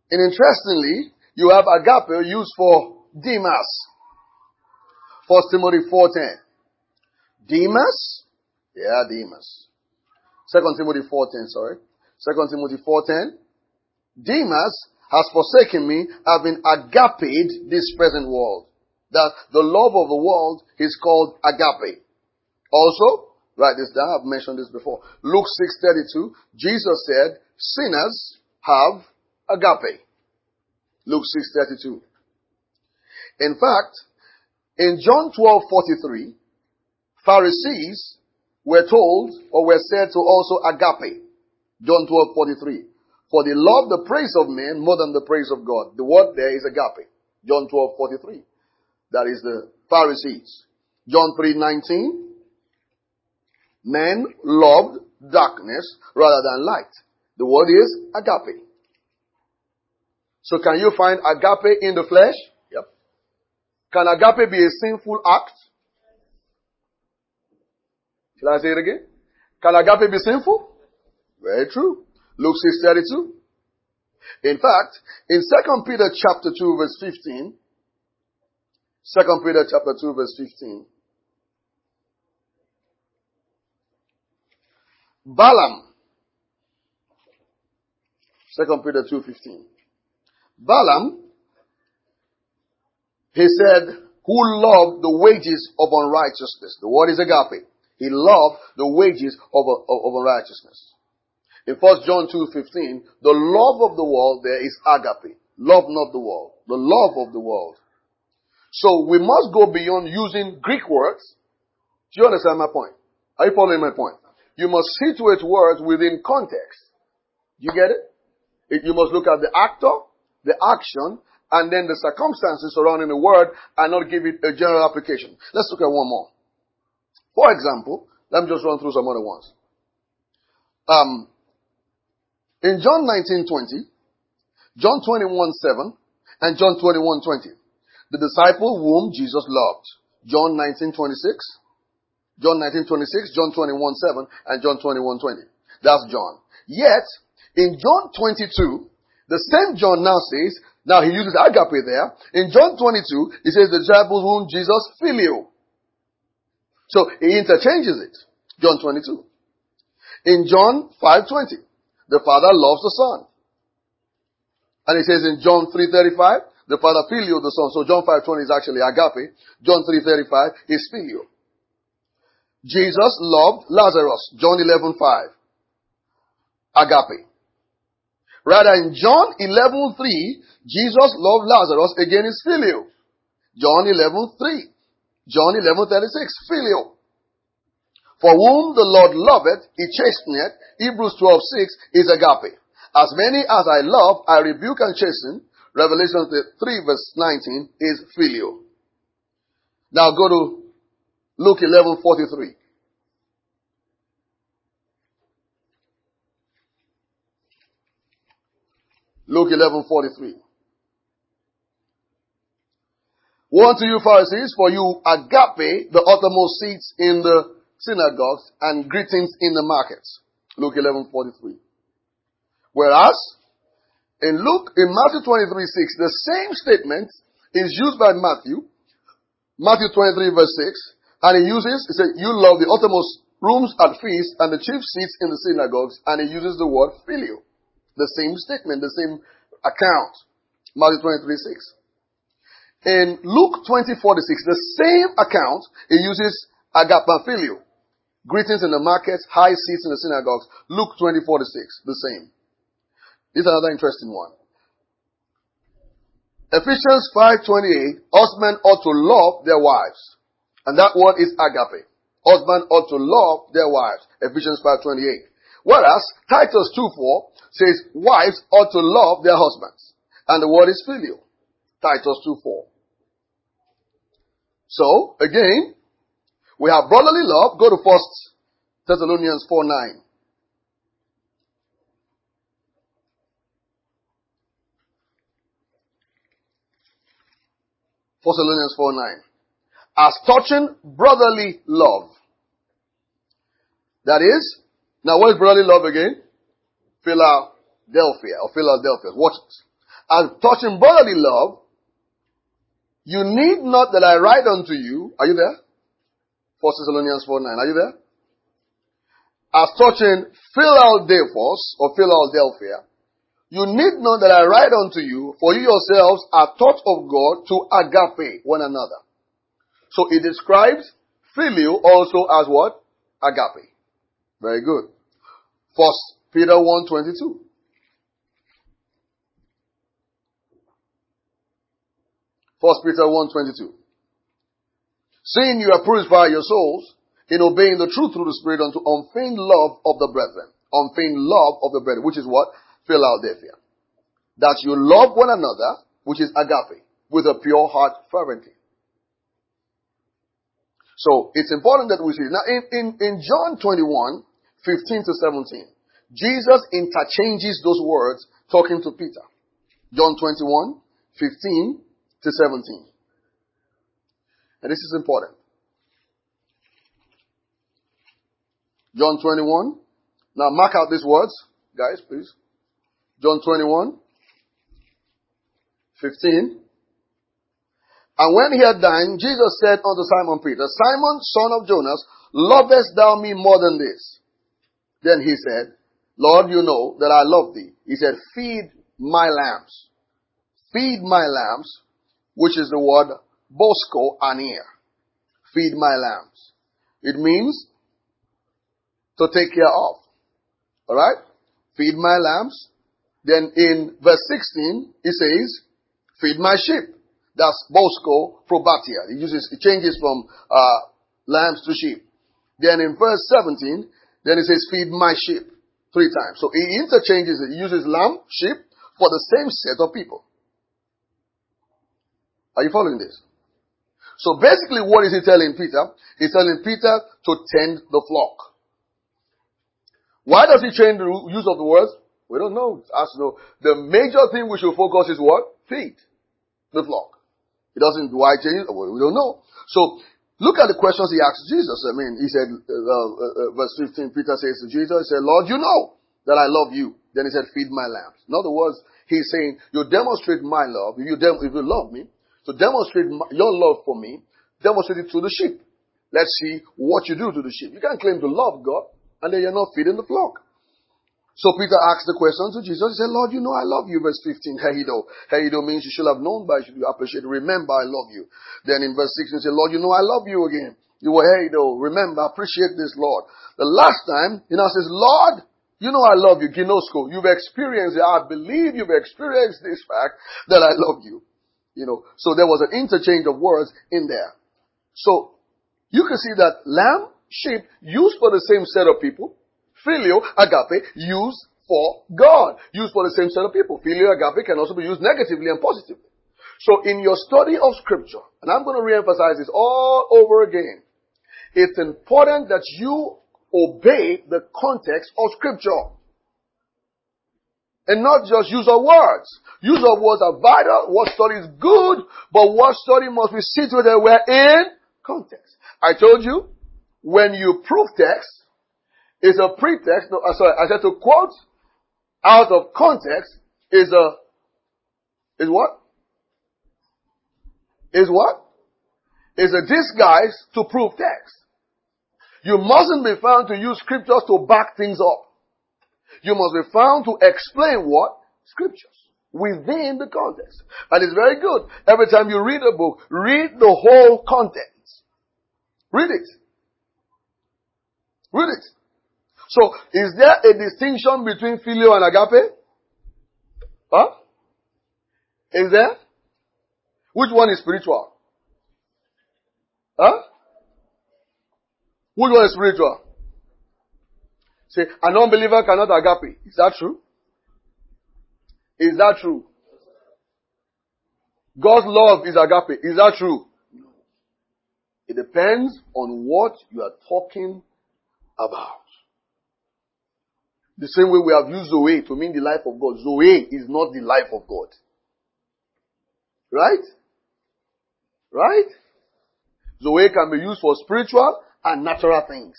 And interestingly, you have agape used for Demas. 1 Timothy 4:10. Demas? Yeah, Demas. 2 Timothy 4:10, sorry. 2 Timothy 4:10. Demas has forsaken me, having agape this present world. That the love of the world is called agape. Also, write this down, I've mentioned this before. Luke 6:32, Jesus said, sinners have agape. Luke 6:32. In fact, in John 12:43, Pharisees were told or were said to also agape. John 12:43. For they love the praise of men more than the praise of God. The word there is agape. John 12:43. That is the Pharisees. John 3:19. Men loved darkness rather than light. The word is agape. So can you find agape in the flesh? Yep. Can agape be a sinful act? Shall I say it again? Can agape be sinful? Very true. Luke 6:32. In fact, in 2 Peter chapter 2 verse 15, 2 Peter chapter 2 verse 15, Balaam, 2 Peter 2:15, Balaam, he said, who loved the wages of unrighteousness. The word is agape. He loved the wages of unrighteousness. In 1 John 2:15, the love of the world there is agape. Love not the world. The love of the world. So we must go beyond using Greek words. Do you understand my point? Are you following my point? You must situate words within context. Do you get it? You must look at the actor, the action, and then the circumstances surrounding the word and not give it a general application. Let's look at one more. For example, let me just run through some other ones. In John 19:20, John 21:7, and John 21:20, the disciple whom Jesus loved. John 19:26, John 19:26, John 21:7, and John 21:20. That's John. Yet, in John 22, the same John now says, now he uses agape there. In John 22, he says the disciples whom Jesus phileo. So he interchanges it. John 22. In John 5:20, the Father loves the Son. And he says in John 3:35, the Father phileo the Son. So John 5:20 is actually agape. John 3:35 is phileo. Jesus loved Lazarus. John 11:5. Agape. Rather in John 11:3, Jesus loved Lazarus. Again is phileo. John 11:3. John 11:36. Phileo. For whom the Lord loveth, he chasteneth. Hebrews 12:6 is agape. As many as I love, I rebuke and chasten. Revelation 3 verse 19 is phileo. Now go to Luke 11:43. Luke 11:43. Woe unto you, Pharisees, for you agape the uttermost seats in the synagogues and greetings in the markets. Luke 11:43. Whereas in Matthew 23:6, the same statement is used by Matthew 23 verse 6, and he says, you love the uttermost rooms at feasts and the chief seats in the synagogues, and he uses the word phileo. The same statement, the same account. Matthew 23:6. In Luke 20:46, the same account, he uses agapanphileo. Greetings in the markets, high seats in the synagogues. Luke 20:46, the same. This is another interesting one. Ephesians 5:28, husbands ought to love their wives. And that word is agape. Husbands ought to love their wives. Ephesians 5:28. Whereas Titus 2:4 says wives ought to love their husbands. And the word is phileo. Titus 2:4. So, again, we have brotherly love. Go to 1 Thessalonians 4:9. 1 Thessalonians 4:9. As touching brotherly love. That is, now what is brotherly love again? Philadelphia or Philadelphia. Watch this. As touching brotherly love, you need not that I write unto you. Are you there? 1 Thessalonians 4:9. Are you there? As touching Philadelphos or Philadelphia, you need not that I write unto you, for you yourselves are taught of God to agape one another. So it describes phileo also as what? Agape. Very good. 1 Peter 1:22. 1 Peter 1:22. Seeing you have purified your souls in obeying the truth through the Spirit unto unfeigned love of the brethren. Unfeigned love of the brethren, which is what? Philadelphia. That you love one another, which is agape, with a pure heart fervently. So it's important that we see. Now in John 21:15-17, Jesus interchanges those words talking to Peter. John 21:15-17. And this is important. John 21. Now mark out these words, guys, please. John 21:15. And when he had dined, Jesus said unto Simon Peter, Simon, son of Jonas, lovest thou me more than this? Then he said, Lord, you know that I love thee. He said, feed my lambs. Feed my lambs, which is the word bosco anir. Feed my lambs. It means to take care of. Alright? Feed my lambs. Then in verse 16, it says, feed my sheep. That's bosco probatia. It changes from lambs to sheep. Then in verse 17, then it says, feed my sheep 3 times. So he interchanges it. He uses lamb, sheep for the same set of people. Are you following this? So basically what is he telling Peter? He's telling Peter to tend the flock. Why does he change the use of the words? We don't know. The major thing we should focus is what? Feed the flock. It doesn't, why change it? We don't know. So look at the questions he asked Jesus. I mean, he said, verse 15, Peter says to Jesus, he said, Lord, you know that I love you. Then he said, feed my lambs. In other words, he's saying, you demonstrate my love. If you love me, to demonstrate your love for me, demonstrate it to the sheep. Let's see what you do to the sheep. You can't claim to love God and then you're not feeding the flock. So Peter asked the question to Jesus. He said, Lord, you know I love you. Verse 15, Heido. Heido means you should have known, but you appreciate it. Remember, I love you. Then in verse 16, he said, Lord, you know I love you again. You were Heido. Remember, appreciate this, Lord. The last time, he now says, Lord, you know I love you. Ginosko. You've experienced it. I believe you've experienced this fact that I love you. You know, so there was an interchange of words in there. So you can see that lamb, sheep, used for the same set of people. Filio, agape, used for God. Used for the same set of people. Filio, agape can also be used negatively and positively. So in your study of scripture, and I'm going to reemphasize this all over again, it's important that you obey the context of scripture. And not just use of words. Use of words are vital. What study is good, but what study must be situated where in context. I told you, when you prove text, it's a pretext. No, I said to quote out of context is what? Is what? Is a disguise to prove text. You mustn't be found to use scriptures to back things up. You must be found to explain what? Scriptures. Within the context. And it's very good. Every time you read a book, read the whole context. Read it. Read it. So, is there a distinction between filio and agape? Huh? Is there? Which one is spiritual? Huh? Which one is spiritual? Say, an unbeliever cannot agape. Is that true? Is that true? God's love is agape. Is that true? No. It depends on what you are talking about. The same way we have used Zoe to mean the life of God. Zoe is not the life of God. Right? Right? Zoe can be used for spiritual and natural things.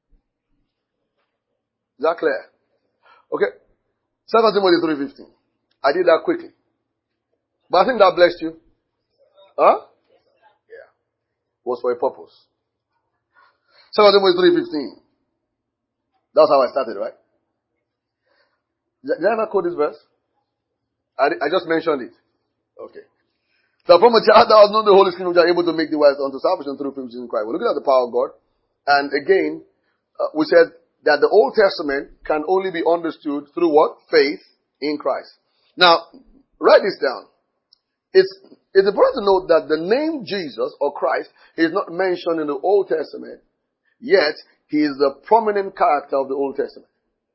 Is that clear? Okay. 2 Timothy 3:15. I did that quickly. But I think that blessed you. Huh? Yeah. Was for a purpose. 2 Timothy 3:15. That's how I started, right? Did I ever quote this verse? I just mentioned it. Okay. So from a child that was not the Holy Spirit which are able to make the wise unto salvation through faith in Christ. We're looking at the power of God. And again, we said that the Old Testament can only be understood through what? Faith in Christ. Now, write this down. It's important to note that the name Jesus or Christ is not mentioned in the Old Testament, yet he is the prominent character of the Old Testament.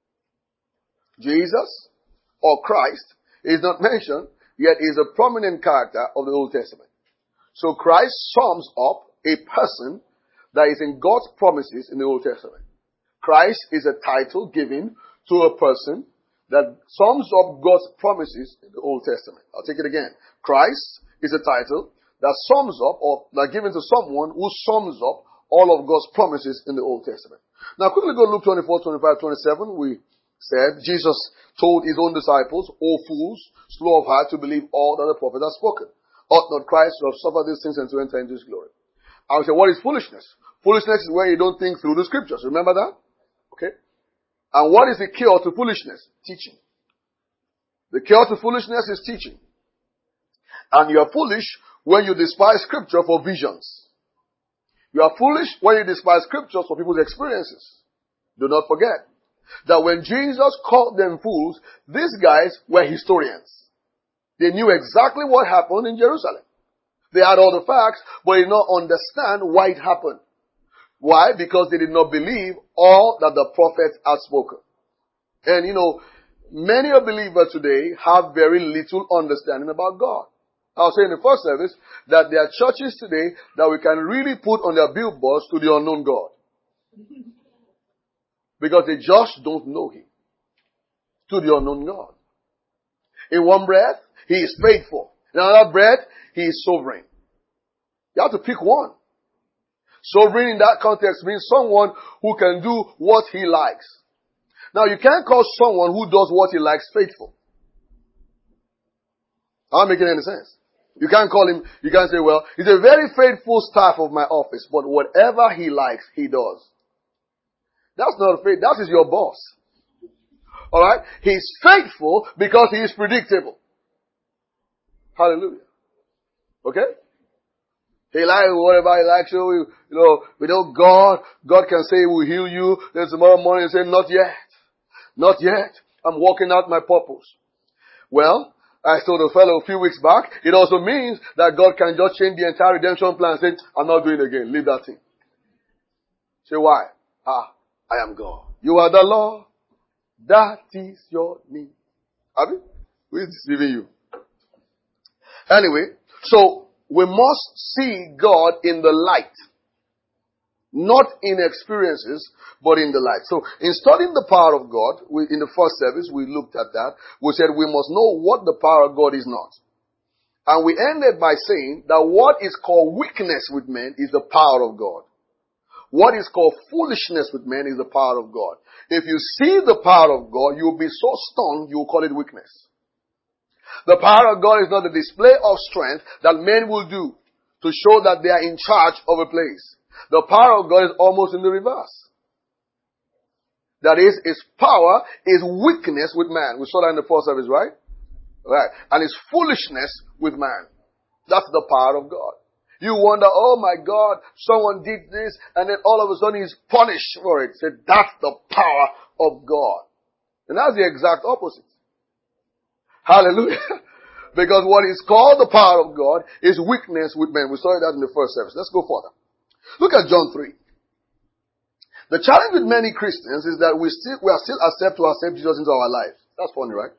Jesus or Christ is not mentioned, yet is a prominent character of the Old Testament. So Christ sums up a person that is in God's promises in the Old Testament. Christ is a title given to a person that sums up God's promises in the Old Testament. I'll take it again. Christ is a title that sums up, or that given to someone who sums up all of God's promises in the Old Testament. Now quickly go to Luke 24, 25, 27. We said Jesus told his own disciples, "O fools, slow of heart to believe all that the prophet has spoken. Ought not Christ to have suffered these things and to enter into his glory?" I would say, what is foolishness? Foolishness is when you don't think through the scriptures. Remember that? Okay. And what is the cure to foolishness? Teaching. The cure to foolishness is teaching. And you are foolish when you despise scripture for visions. You are foolish when you despise scriptures for people's experiences. Do not forget that when Jesus called them fools, these guys were historians. They knew exactly what happened in Jerusalem. They had all the facts, but did not understand why it happened. Why? Because they did not believe all that the prophets had spoken. And many a believer today have very little understanding about God. I was saying in the first service that there are churches today that we can really put on their billboards to the unknown God. Because they just don't know him. To the unknown God. In one breath, he is faithful. In another breath, he is sovereign. You have to pick one. Sovereign in that context means someone who can do what he likes. Now you can't call someone who does what he likes faithful. I'm not making any sense. You can't call him, you can't say, well, he's a very faithful staff of my office, but whatever he likes, he does. That's not faith, that is your boss. Alright? He's faithful because he is predictable. Hallelujah. Okay? He likes whatever he likes. Without God can say he will heal you. Then tomorrow morning he say, not yet. Not yet. I'm working out my purpose. Well, I told a fellow a few weeks back, it also means that God can just change the entire redemption plan and say, I'm not doing it again. Leave that thing. Say, why? I am God. You are the Lord. That is your name. Have you? Who is deceiving you? Anyway, so we must see God in the light. Not in experiences, but in the light. So, in studying the power of God, in the first service, we looked at that. We said we must know what the power of God is not. And we ended by saying that what is called weakness with men is the power of God. What is called foolishness with men is the power of God. If you see the power of God, you'll be so stunned, you'll call it weakness. The power of God is not the display of strength that men will do to show that they are in charge of a place. The power of God is almost in the reverse. That is, His power is weakness with man. We saw that in the first service, right? Right. And it's foolishness with man. That's the power of God. You wonder, oh my God, someone did this, and then all of a sudden he's punished for it. Say, that's the power of God. And that's the exact opposite. Hallelujah. Because what is called the power of God is weakness with men. We saw that in the first service. Let's go further. Look at John 3. The challenge with many Christians is that we are still accept Jesus into our lives. That's funny, right?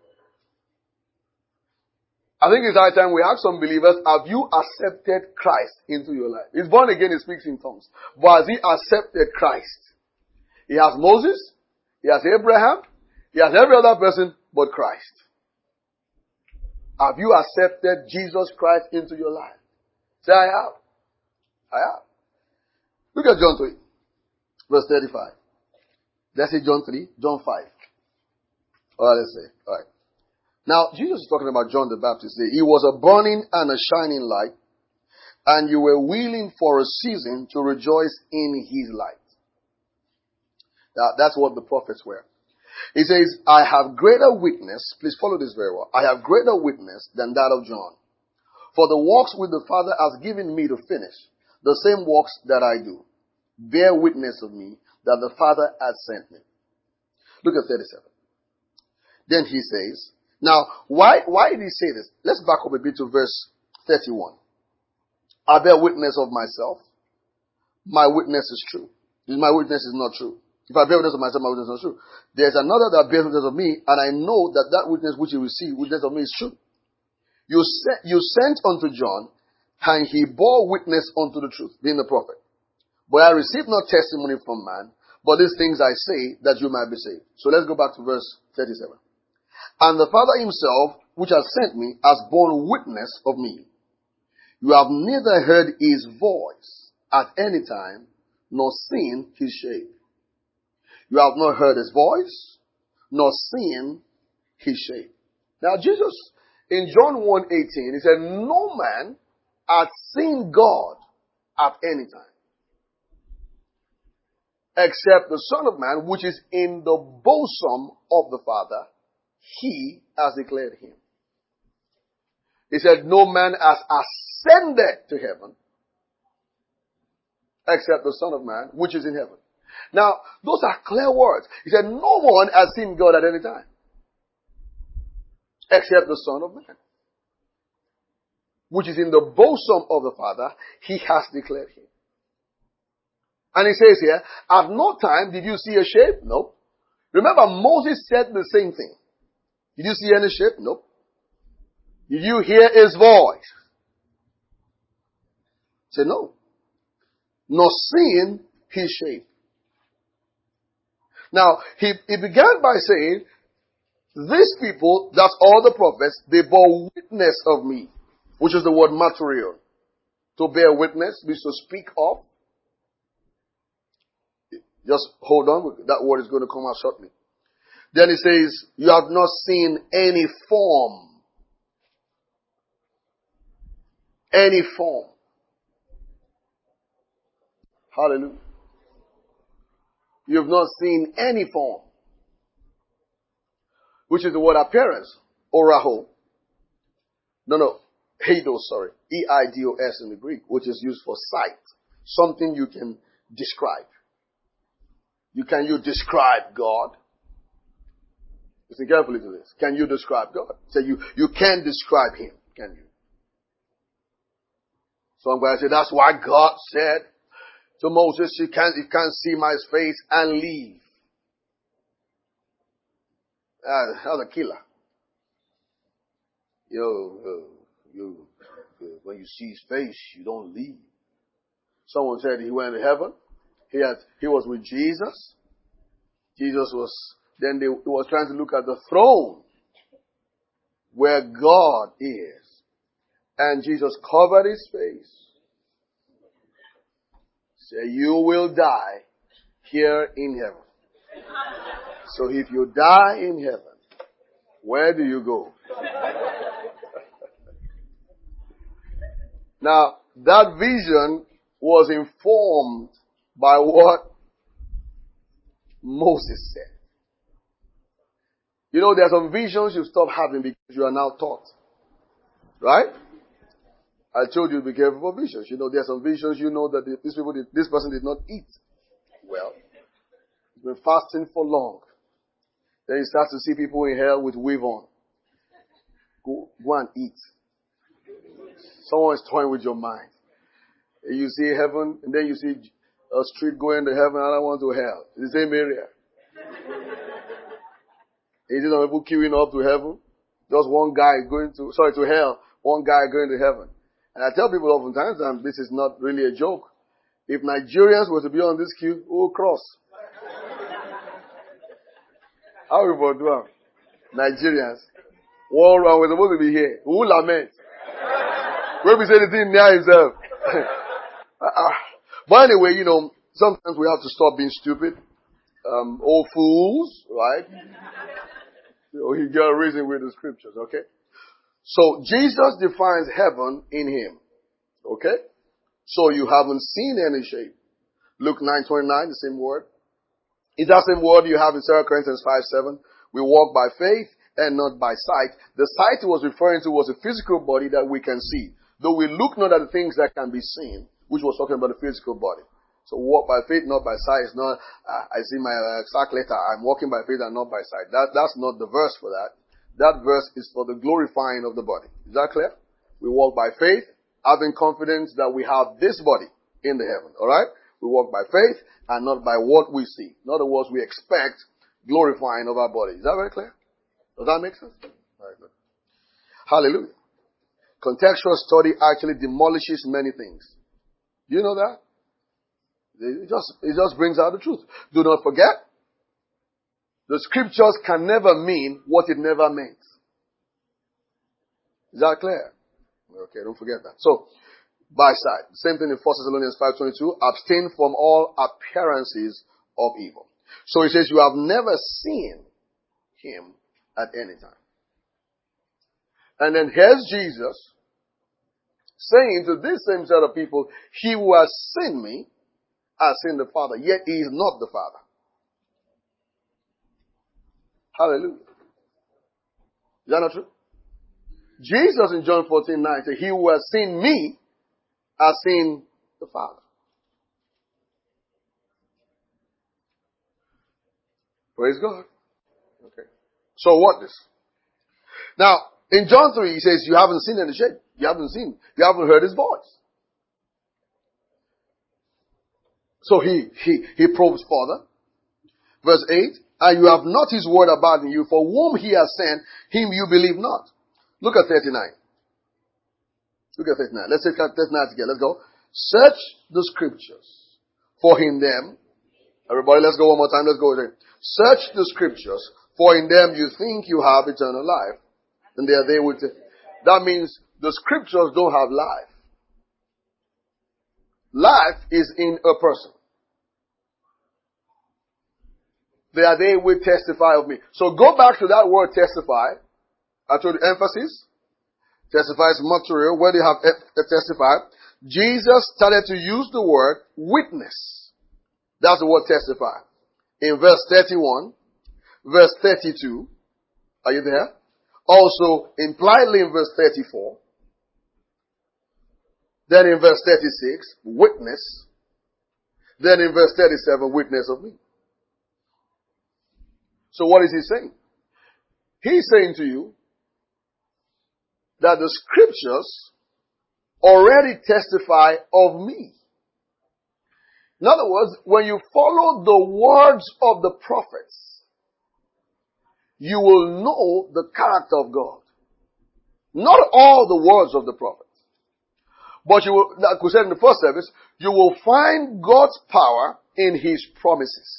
I think it's high time we ask some believers, have you accepted Christ into your life? He's born again, he speaks in tongues. But has he accepted Christ? He has Moses, he has Abraham, he has every other person but Christ. Have you accepted Jesus Christ into your life? Say, I have. I have. Look at John 3, verse 35. Let's say John 3, John 5. Alright, let's say. Alright. Now, Jesus is talking about John the Baptist. He was a burning and a shining light, and you were willing for a season to rejoice in his light. That's what the prophets were. He says, I have greater witness, please follow this very well. I have greater witness than that of John. For the works which the Father has given me to finish, the same works that I do, bear witness of me that the Father has sent me. Look at 37. Then he says, now, why did he say this? Let's back up a bit to verse 31. I bear witness of myself. My witness is true. My witness is not true. If I bear witness of myself, my witness is not true. There's another that bears witness of me, and I know that that witness which you receive, witness of me, is true. You sent unto John, and he bore witness unto the truth, being the prophet. But I received not testimony from man, but these things I say, that you might be saved. So let's go back to verse 37. And the Father himself, which has sent me, has borne witness of me. You have neither heard his voice at any time, nor seen his shape. You have not heard his voice, nor seen his shape. Now Jesus, in John 1:18, he said, no man hath seen God at any time, except the Son of Man, which is in the bosom of the Father. He has declared him. He said, no man has ascended to heaven, except the Son of Man, which is in heaven. Now, those are clear words. He said, no one has seen God at any time, except the Son of Man, which is in the bosom of the Father. He has declared him. And he says here, at no time did you see a shape? No. Remember, Moses said the same thing. Did you see any shape? Nope. Did you hear his voice? He said no. Nor seen his shape. Now, he began by saying, these people, that's all the prophets, they bore witness of me, which is the word martyrio. To bear witness means to speak of. Just hold on, that word is going to come out shortly. Then he says, you have not seen any form. Any form. Hallelujah. You have not seen any form. Which is the word appearance. Oraho. No. Eidos, sorry. E-I-D-O-S in the Greek, which is used for sight. Something you can describe. Can you describe God? Listen carefully to this. Can you describe God? Say you can describe him, can you? So I'm going to say that's why God said to Moses, you can't see my face and leave. That's a killer. When you see his face, you don't leave. Someone said he went to heaven. He was with Jesus. Jesus was, then he was trying to look at the throne where God is. And Jesus covered his face. Said, you will die here in heaven. So if you die in heaven, where do you go? Now, that vision was informed by what Moses said. You know, there are some visions you stop having because you are now taught. Right? I told you to be careful for visions. You know, there are some visions you know that this person did not eat well. He's been fasting for long. Then you start to see people in hell with weave on. Go and eat. Someone is toying with your mind. You see heaven, and then you see a street going to heaven, another one to hell. It's the same area. Is it not people queuing up to heaven? Just one guy to hell, one guy going to heaven. And I tell people oftentimes, and this is not really a joke, if Nigerians were to be on this queue, who will cross? How we will do it? Nigerians. One round, we're supposed to be here. Who will lament? When we say the thing near himself. But anyway, you know, sometimes we have to stop being stupid. Old fools, right? So you got to reason with the scriptures, okay? So Jesus defines heaven in him, okay? So you haven't seen any shape. Luke 9:29, the same word. It's that same word you have in 2 Corinthians 5:7. We walk by faith and not by sight. The sight he was referring to was a physical body that we can see. Though we look not at the things that can be seen, which was talking about the physical body. So walk by faith, not by sight. It's not, I see my exact letter, I'm walking by faith and not by sight. That's not the verse for that. That verse is for the glorifying of the body. Is that clear? We walk by faith, having confidence that we have this body in the heaven. Alright? We walk by faith and not by what we see. In other words, we expect glorifying of our body. Is that very clear? Does that make sense? Very good. Hallelujah. Contextual study actually demolishes many things. Do you know that? It just brings out the truth. Do not forget, the scriptures can never mean what it never meant. Is that clear? Okay, don't forget that. So, by sight. Same thing in 1 Thessalonians 5:22. Abstain from all appearances of evil. So he says, you have never seen him at any time. And then here's Jesus saying to this same set of people, he who has seen me has seen the Father, yet he is not the Father. Hallelujah. Is that not true? Jesus in John 14:9 said, he who has seen me has seen the Father. Praise God. Okay. So what this? Now, in John 3, he says, you haven't seen any shape. You haven't heard his voice. So he probes further. Verse 8, and you have not his word abiding in you, for whom he has sent, him you believe not. Look at 39. Look at 39. Let's take 39 together. Let's go. Search the scriptures, for in them, everybody let's go one more time, let's go again. Search the scriptures, for in them you think you have eternal life, and they are there with it. That means the scriptures don't have life. Life is in a person. They are they will testify of me. So go back to that word testify. I told you emphasis. Testify is material. Where do you have testify? Jesus started to use the word witness. That's the word testify. In verse 31, verse 32. Are you there? Also impliedly in verse 34. Then in verse 36, witness. Then in verse 37, witness of me. So what is he saying? He's saying to you that the scriptures already testify of me. In other words, when you follow the words of the prophets, you will know the character of God. Not all the words of the prophets. But you will, like we said in the first service, you will find God's power in his promises.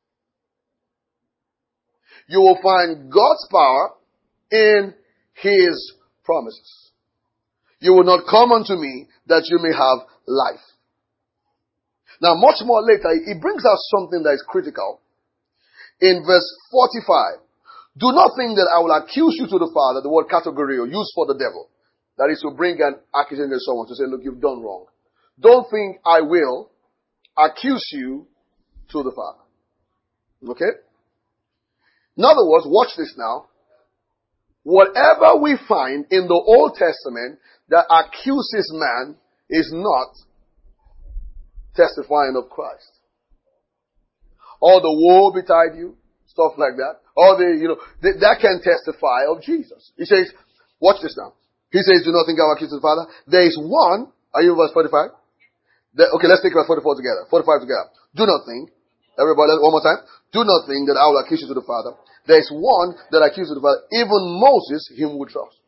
You will find God's power in his promises. You will not come unto me that you may have life. Now, much more later, he brings out something that is critical. In verse 45, do not think that I will accuse you to the Father, the word categorio, used for the devil. That is to bring an accusation to someone, to say, look, you've done wrong. Don't think I will accuse you to the Father. Okay? In other words, watch this now. Whatever we find in the Old Testament that accuses man is not testifying of Christ. All the woe betide you, stuff like that. All the, that can testify of Jesus. He says, watch this now. He says, do not think I will accuse the Father. There is one, are you in verse 45? Okay, let's take verse 44 together. 45 together. Do not think, everybody, one more time. Do not think that I will accuse you to the Father. There is one that accuses the Father, even Moses, him we trust.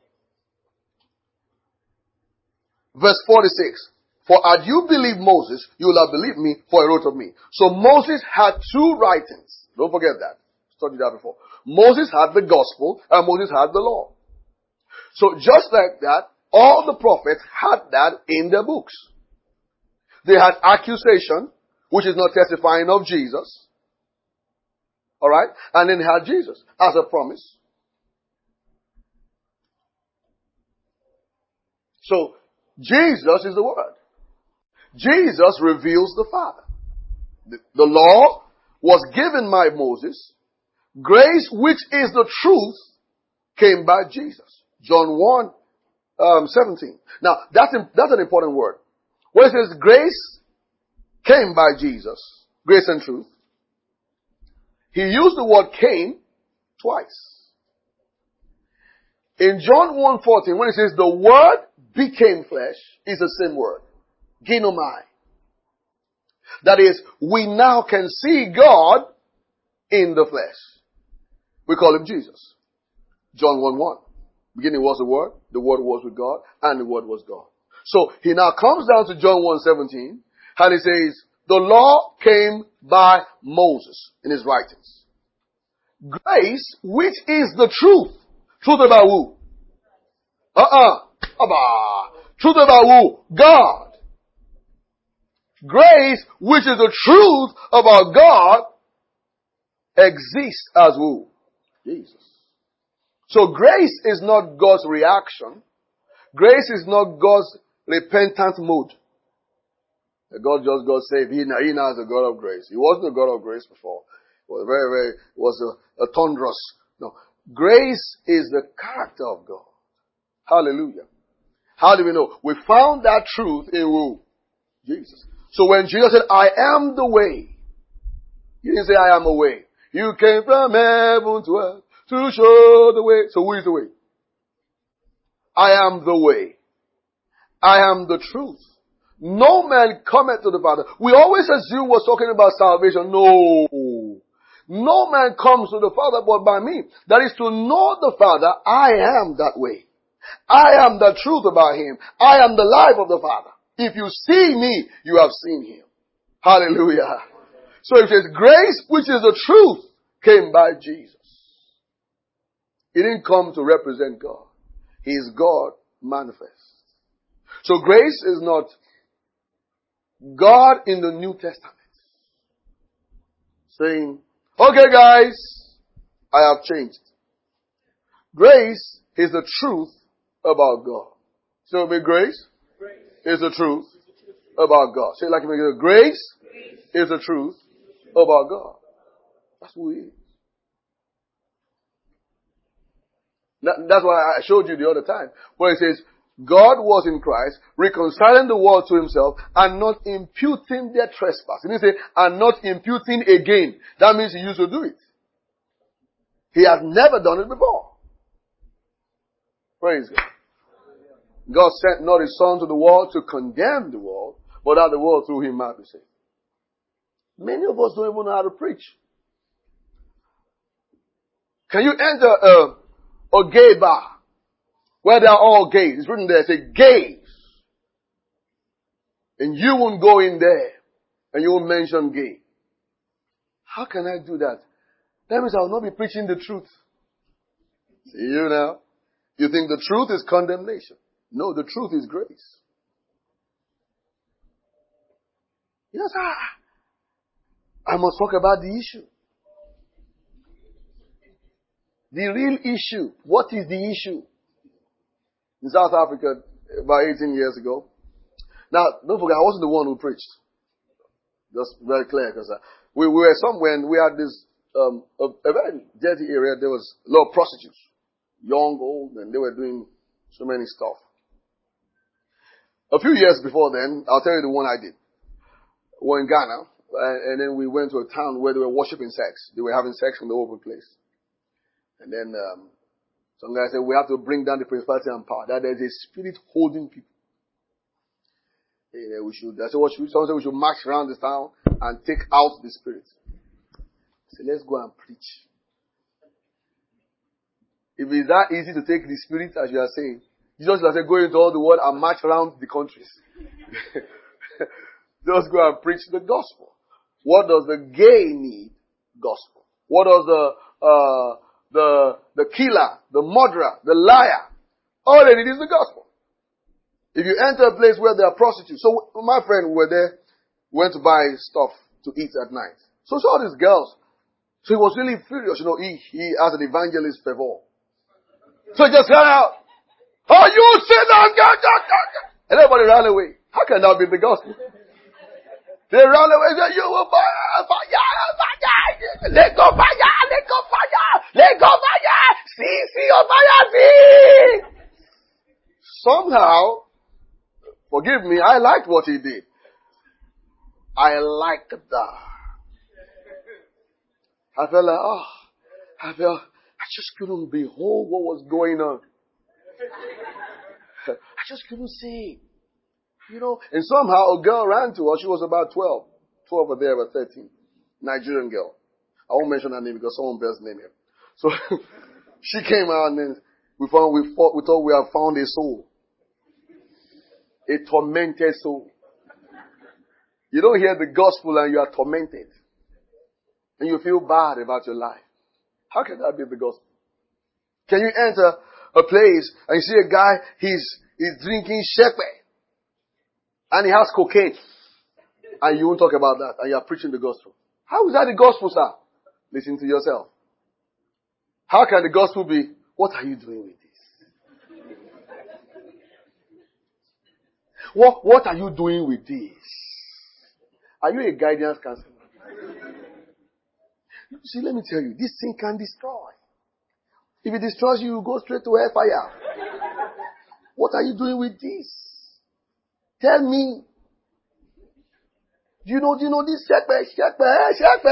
Verse 46. For had you believed Moses, you will have believed me, for he wrote of me. So Moses had two writings. Don't forget that. Studied that before. Moses had the gospel and Moses had the law. So just like that, all the prophets had that in their books. They had accusation, which is not testifying of Jesus. Alright? And then they had Jesus as a promise. So, Jesus is the Word. Jesus reveals the Father. The law was given by Moses. Grace, which is the truth, came by Jesus. John 1:17. Now, that's an important word. Where it says grace came by Jesus, grace and truth, he used the word came twice. In John 1:14, when it says the word became flesh, is the same word. Ginomai. That is, we now can see God in the flesh. We call him Jesus. John 1:1. Beginning was the Word was with God, and the Word was God. So he now comes down to John 1:17, and he says, the law came by Moses in his writings. Grace, which is the truth. Truth about who? Truth about who? God. Grace, which is the truth about God, exists as who? Jesus. So grace is not God's reaction. Grace is not God's repentant mood. God just got saved. He now is a God of grace. He wasn't a God of grace before. It was a thunderous. No. Grace is the character of God. Hallelujah. How do we know? We found that truth in who? Jesus. So when Jesus said, I am the way, he didn't say I am a way. You came from heaven to earth to show the way. So who is the way? I am the way. I am the truth. No man cometh to the Father. We always assume we're talking about salvation. No. No man comes to the Father but by me. That is to know the Father. I am that way. I am the truth about him. I am the life of the Father. If you see me, you have seen him. Hallelujah. So it says grace, which is the truth, came by Jesus. He didn't come to represent God. He is God manifest. So grace is not God in the New Testament saying, okay guys, I have changed. Grace is the truth about God. So grace is the truth about God. Say it like you make grace is the truth about God. That's who he is. That's why I showed you the other time, where it says, God was in Christ, reconciling the world to himself, and not imputing their trespass. He didn't say, and not imputing again. That means he used to do it. He has never done it before. Praise God. God sent not his son to the world to condemn the world, but that the world through him might be saved. Many of us don't even know how to preach. Can you enter a gay bar where they are all gays? It's written there, say gays. And you won't go in there and you won't mention gay. How can I do that? That means I will not be preaching the truth. See you now. You think the truth is condemnation. No, the truth is grace. Yes, I must talk about the issue. The real issue. What is the issue? In South Africa, about 18 years ago. Now, don't forget, I wasn't the one who preached. Just very clear, because we were somewhere and we had this, a very dirty area. There was a lot of prostitutes. Young, old, and they were doing so many stuff. A few years before then, I'll tell you the one I did. We were in Ghana, and then we went to a town where they were worshiping sex. They were having sex in the open place. And then some guy said, we have to bring down the principality and power. That there's a spirit holding people. We should. I said, someone said we should march around this town and take out the spirit. I said, let's go and preach. If it's that easy to take the spirit, as you are saying, Jesus would have said, go into all the world and march around the countries. Just go and preach the gospel. What does the gay need? Gospel. What does the killer, the murderer, the liar? All they need is the gospel. If you enter a place where there are prostitutes. So my friend, we were there, went to buy stuff to eat at night. So saw these girls. So he was really furious. You know, he has an evangelist fervor. So he just got out. Oh, you sinner! And everybody ran away. How can that be the gospel? They ran away and said, you will fire, fire. Let go fire, let go fire, let go fire. See your fire, see. Somehow, forgive me, I liked what he did. I liked that. I felt like, I just couldn't behold what was going on. I just couldn't see. And somehow a girl ran to her. She was about 12. 12 or there were 13. Nigerian girl. I won't mention her name because someone bears name here. So she came out and then we thought we have found a soul. A tormented soul. You don't hear the gospel and you are tormented. And you feel bad about your life. How can that be the gospel? Can you enter a place and you see a guy, he's drinking shepe. And he has cocaine. And you won't talk about that. And you are preaching the gospel. How is that the gospel, sir? Listen to yourself. How can the gospel be, what are you doing with this? What are you doing with this? Are you a guidance counselor? See, let me tell you, this thing can destroy. If it destroys you, you go straight to hellfire. What are you doing with this? Tell me. Do you know this? Shepe.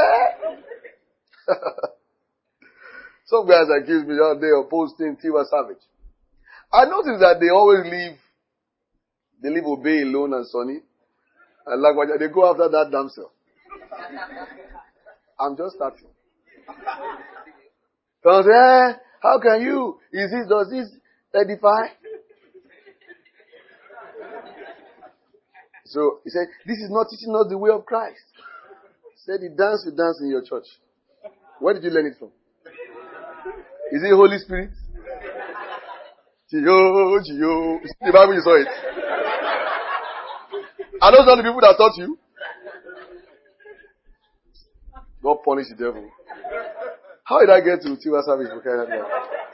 Some guys accuse me the other day of posting Tiwa Savage. I noticed that they always leave Obey alone and Sonny. And like they go after that damsel. I'm just starting. So say, how can you? Does this edify? So he said, this is not teaching us the way of Christ. He said, you dance in your church. Where did you learn it from? Is it Holy Spirit? Gio. The Bible, you saw it. Are those not the people that taught you? God punish the devil. How did I get to Tiwa Savage for kind of that?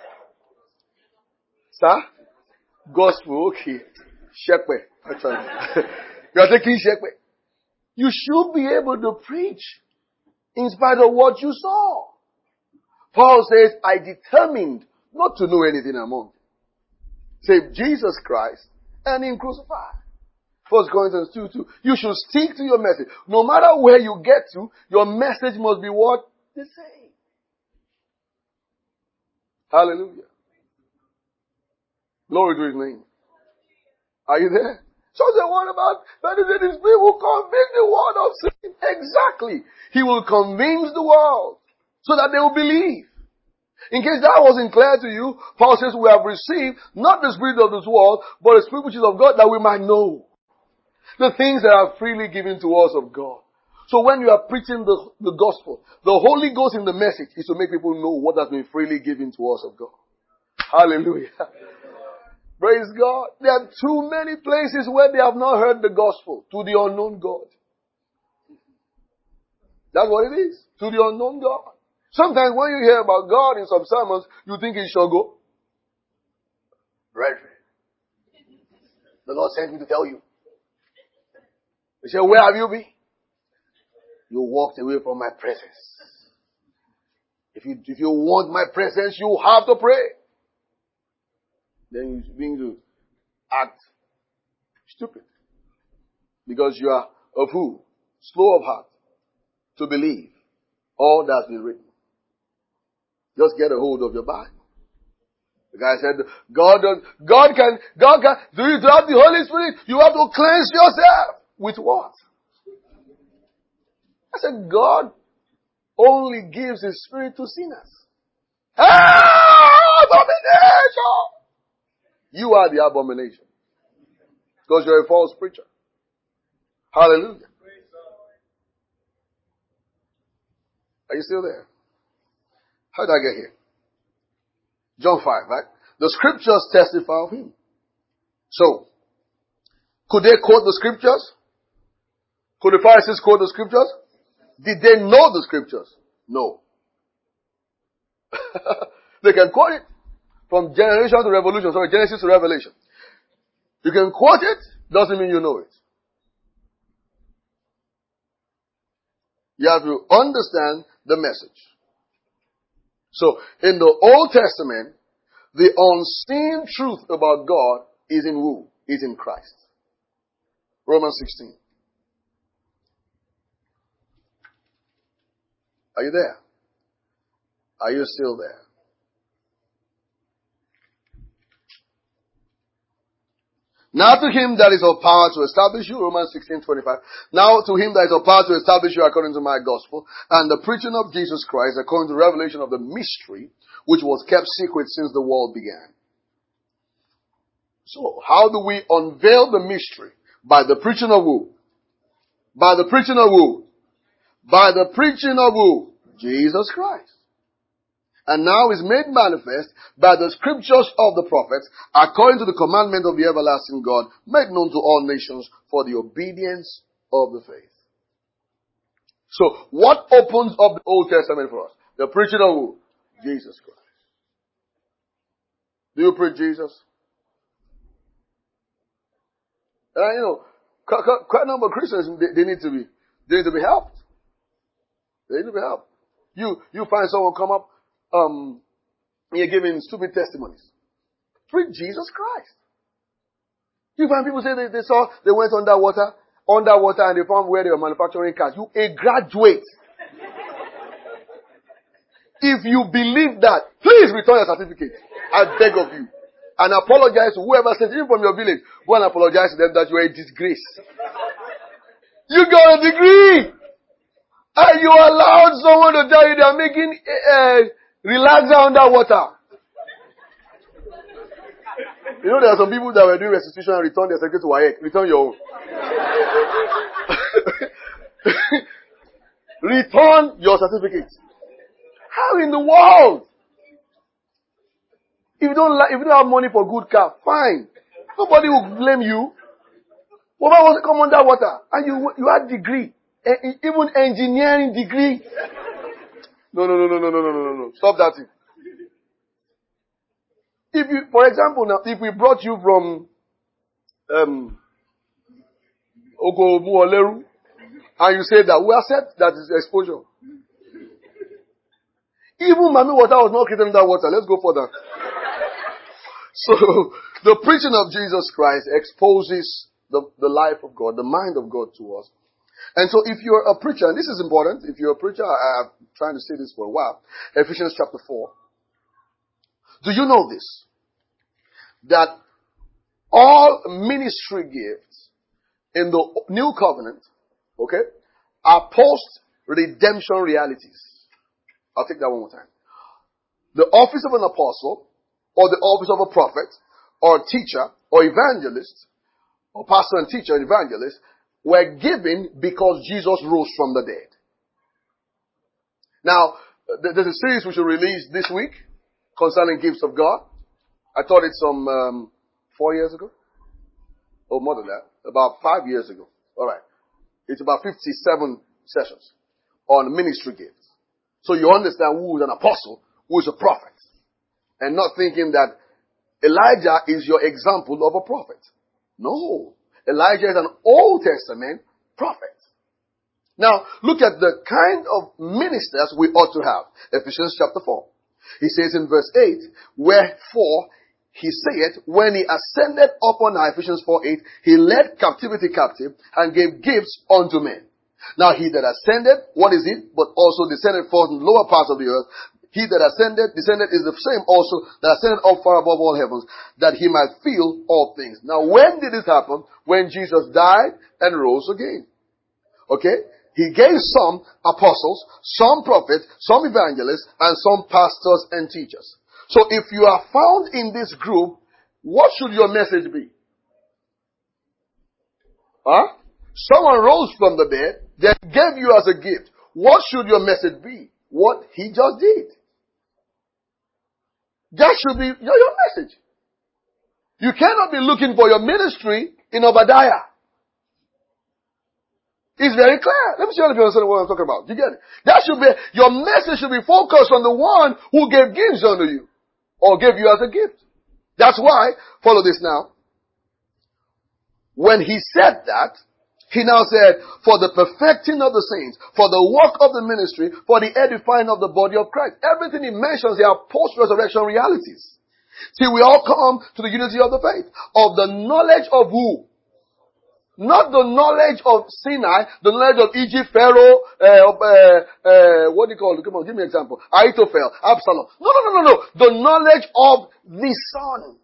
Sir? Gospel, okay. Shepe. Actually. You are taking shepe. You should be able to preach in spite of what you saw. Paul says, I determined not to know anything among you, save Jesus Christ and Him crucified. 1 Corinthians 2:2. You should stick to your message. No matter where you get to, your message must be what? The same. Hallelujah. Glory to His name. Are you there? So the word about that is in His Spirit will convince the world of sin. Exactly. He will convince the world so that they will believe. In case that wasn't clear to you, Paul says we have received not the spirit of this world, but the spirit which is of God, that we might know the things that are freely given to us of God. So when you are preaching the gospel, the Holy Ghost in the message is to make people know what has been freely given to us of God. Hallelujah. Praise God. There are too many places where they have not heard the gospel to the unknown God. That's what it is. To the unknown God. Sometimes when you hear about God in some sermons, you think it's Shogo. Brethren, the Lord sent me to tell you. He said, where have you been? You walked away from my presence. If you want my presence, you have to pray. Then you begin to act stupid. Because you are a fool, slow of heart, to believe all that's been written. Just get a hold of your Bible. The guy said, God can, do you have the Holy Spirit? You have to cleanse yourself. With what? I said, God only gives His Spirit to sinners. Abomination! You are the abomination. Because you're a false preacher. Hallelujah. Are you still there? How did I get here? John 5, right? The scriptures testify of Him. So, could they quote the scriptures? Could the Pharisees quote the scriptures? Did they know the scriptures? No. They can quote it from Genesis to Revelation. You can quote it, doesn't mean you know it. You have to understand the message. So, in the Old Testament, the unseen truth about God is in who? Is in Christ. Romans 16. Are you there? Are you still there? Now to him that is of power to establish you, Romans 16:25. Now to him that is of power to establish you according to my gospel, and the preaching of Jesus Christ according to the revelation of the mystery, which was kept secret since the world began. So, how do we unveil the mystery? By the preaching of who? By the preaching of who? By the preaching of who? Jesus Christ. And now is made manifest by the scriptures of the prophets, according to the commandment of the everlasting God, made known to all nations for the obedience of the faith. So, what opens up the Old Testament for us? The preaching of who? Jesus Christ. Do you preach Jesus? And quite a number of Christians, they need to be helped. They need to be helped. You find someone come up, you're giving stupid testimonies. Preach Jesus Christ. You find people say they went underwater, and they found where they were manufacturing cars. You a graduate. If you believe that, please return your certificate. I beg of you. And apologize to whoever sent you from your village. Go and apologize to them that you are a disgrace. You got a degree. And you allowed someone to tell you they are making relaxer underwater. You know, there are some people that were doing restitution and returned their certificate to WAEC. Return your own. Return your certificate. How in the world? If you don't have money for good car, fine. Nobody will blame you. But why was it come underwater? And you had degree. Even engineering degree. No. Stop that thing. If you, for example, now, if we brought you from, Okobu, and you say that, we accept that is exposure. Even Mami water was not created under water. Let's go further. So, the preaching of Jesus Christ exposes the life of God, the mind of God to us. And so if you're a preacher, and this is important, if you're a preacher, I've trying to say this for a while, Ephesians chapter 4. Do you know this? That all ministry gifts in the new covenant, okay, are post-redemption realities. I'll take that one more time. The office of an apostle, or the office of a prophet, or teacher, or evangelist, or pastor and teacher and evangelist, were given because Jesus rose from the dead. Now, there's a series we should release this week concerning gifts of God. I taught it some 4 years ago. Or more than that. About 5 years ago. Alright. It's about 57 sessions on ministry gifts. So you understand who is an apostle, who is a prophet. And not thinking that Elijah is your example of a prophet. No. Elijah is an Old Testament prophet. Now, look at the kind of ministers we ought to have. Ephesians chapter 4. He says in verse 8, wherefore he saith, when he ascended up on high, Ephesians 4:8, he led captivity captive and gave gifts unto men. Now he that ascended, what is it? But also descended forth in the lower parts of the earth. He that descended is the same also that ascended up far above all heavens, that he might fill all things. Now when did this happen? When Jesus died and rose again. Okay? He gave some apostles, some prophets, some evangelists, and some pastors and teachers. So if you are found in this group, what should your message be? Huh? Someone rose from the dead, then gave you as a gift. What should your message be? What he just did. That should be your message. You cannot be looking for your ministry in Obadiah. It's very clear. Let me see if you understand what I'm talking about. You get it? That should be, your message should be focused on the one who gave gifts unto you. Or gave you as a gift. That's why, follow this now. When he said that, he now said, for the perfecting of the saints, for the work of the ministry, for the edifying of the body of Christ. Everything he mentions, they are post-resurrection realities. See, we all come to the unity of the faith, of the knowledge of who? Not the knowledge of Sinai, the knowledge of Egypt, Pharaoh, what do you call it? Come on, give me an example. Ahithophel, Absalom. No. The knowledge of the Son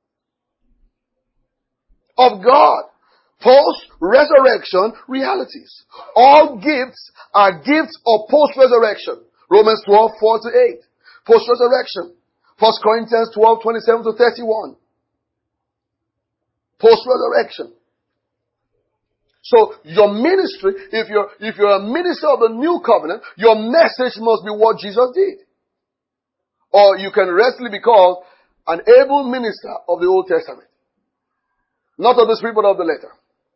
of God. Post-resurrection realities. All gifts are gifts of post-resurrection. Romans 12, 4-8. Post-resurrection. 1 Corinthians 12, 27-31. Post-resurrection. So your ministry, if you're a minister of the new covenant, your message must be what Jesus did. Or you can restly be called an able minister of the Old Testament. Not of the spirit, but of the letter.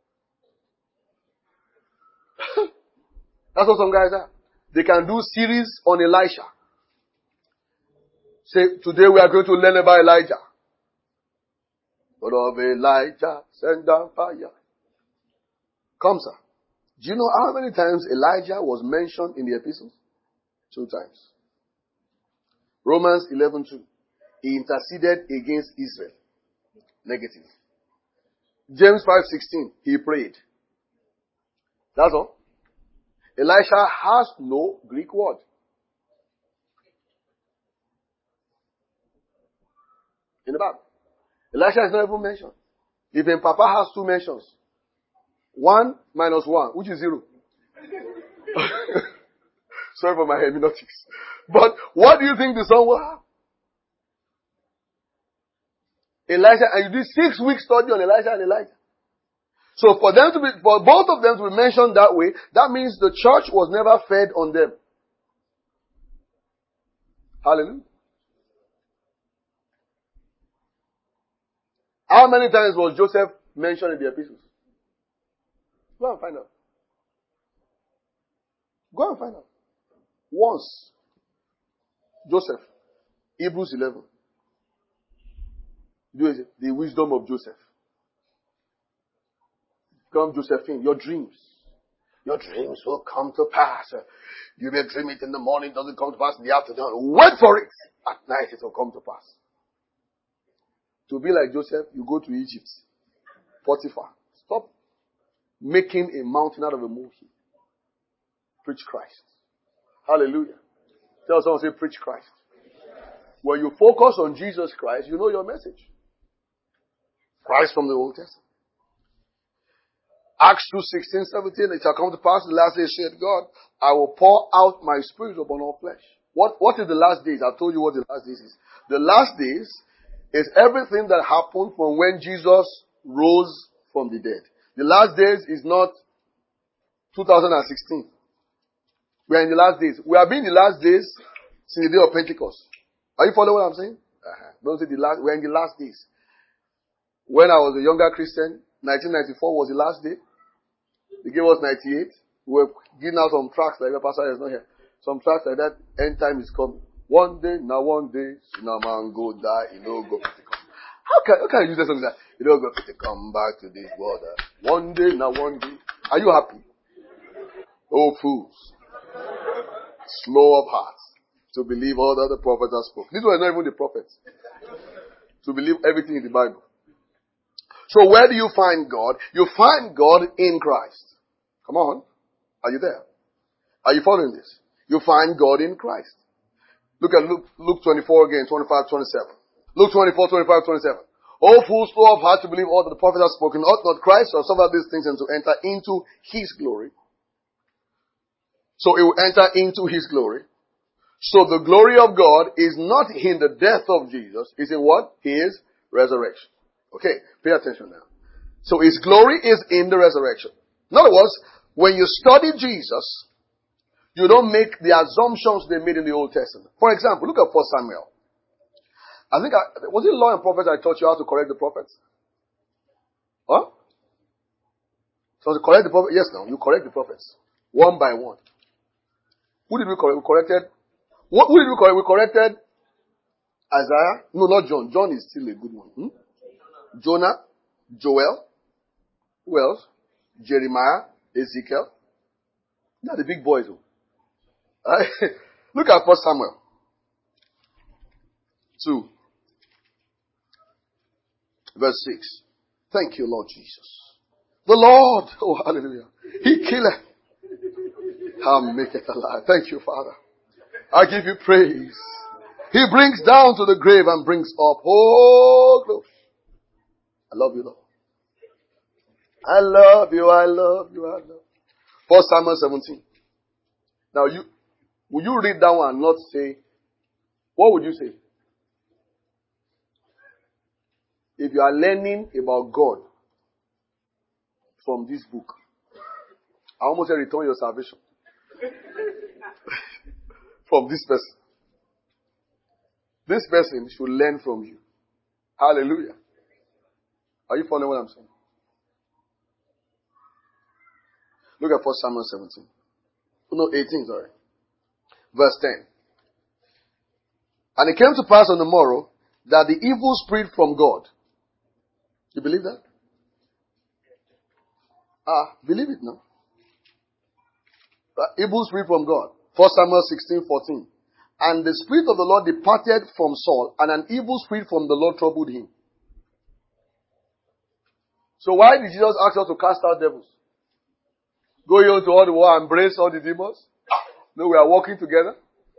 That's what some guys are. They can do series on Elisha. Say, today we are going to learn about Elijah. But of Elijah, send down fire. Come, sir. Do you know how many times Elijah was mentioned in the epistles? 2 times. Romans 11:2. He interceded against Israel. Negative. James 5:16. He prayed. That's all. Elisha has no Greek word. In the Bible. Elisha is not even mentioned. Even Papa has 2 mentions. 1 minus 1, which is 0. Sorry for my hermeneutics. But what do you think the son will have? Elisha, and you did 6 weeks study on Elisha and Elijah. So for both of them to be mentioned that way, that means the church was never fed on them. Hallelujah. How many times was Joseph mentioned in the epistles? Go and find out. Go and find out. Once. Joseph. Hebrews 11. Do it. The wisdom of Joseph. Come, Josephine, your dreams. Your dreams will come to pass. You may dream it in the morning, doesn't come to pass in the afternoon. Wait for it. At night it will come to pass. To be like Joseph, you go to Egypt. Potiphar. Stop making a mountain out of a molehill. Preach Christ. Hallelujah. Tell someone, say, preach Christ. When you focus on Jesus Christ, you know your message. Christ from the Old Testament. Acts 2:16-17, it shall come to pass in the last days, said God, I will pour out my spirit upon all flesh. What is the last days? I've told you what the last days is. The last days is everything that happened from when Jesus rose from the dead. The last days is not 2016. We are in the last days. We have been in the last days since the day of Pentecost. Are you following what I'm saying? Don't say the last. We're in the last days. When I was a younger Christian, 1994 was the last day. They gave us 98. We were giving out some tracts like that. Pastor is not here. Some tracts like that. End time is coming. One day, man go die, go fit to come. How can you use that something like that? Go fit to come back to this world. One day. Are you happy? Oh fools. Slow of heart to believe all that the prophets have spoken. These were not even the prophets. To believe everything in the Bible. So where do you find God? You find God in Christ. Come on. Are you there? Are you following this? You find God in Christ. Look at Luke 24 again, 25-27. Luke 24, 25-27. O fools, slow of heart to believe all that the prophets have spoken. Ought not Christ to suffer these things and to enter into His glory? So it will enter into His glory. So the glory of God is not in the death of Jesus. It's in what? His resurrection. Okay, pay attention now. So His glory is in the resurrection. In other words, when you study Jesus, you don't make the assumptions they made in the Old Testament. For example, look at 1 Samuel. Was it Law and Prophets I taught you how to correct the prophets? Huh? So to correct the prophets, yes, now, you correct the prophets. One by one. Who did we correct? We corrected, who did we correct? We corrected Isaiah. No, not John. John is still a good one. Jonah, Joel, Who else? Jeremiah, Ezekiel. They're the big boys. Right? Look at 1 Samuel 2, verse 6. Thank you, Lord Jesus. The Lord, oh hallelujah, He killeth and maketh alive. Thank you, Father. I give you praise. He brings down to the grave and brings up. Oh, glory. I love you, Lord. I love you, I love you, I love you. 1 Samuel 17. Now will you read that one and not say, what would you say? If you are learning about God from this book, I almost say return your salvation from this person. This person should learn from you. Hallelujah. Are you following what I'm saying? Look at 1 Samuel 17. No, 18, sorry. Verse 10. And it came to pass on the morrow that the evil spirit from God. You believe that? Believe it now. Evil spirit from God. 1 Samuel 16:14. And the spirit of the Lord departed from Saul, and an evil spirit from the Lord troubled him. So why did Jesus ask us to cast out devils? Go ye into all the world and embrace all the demons? No, we are working together.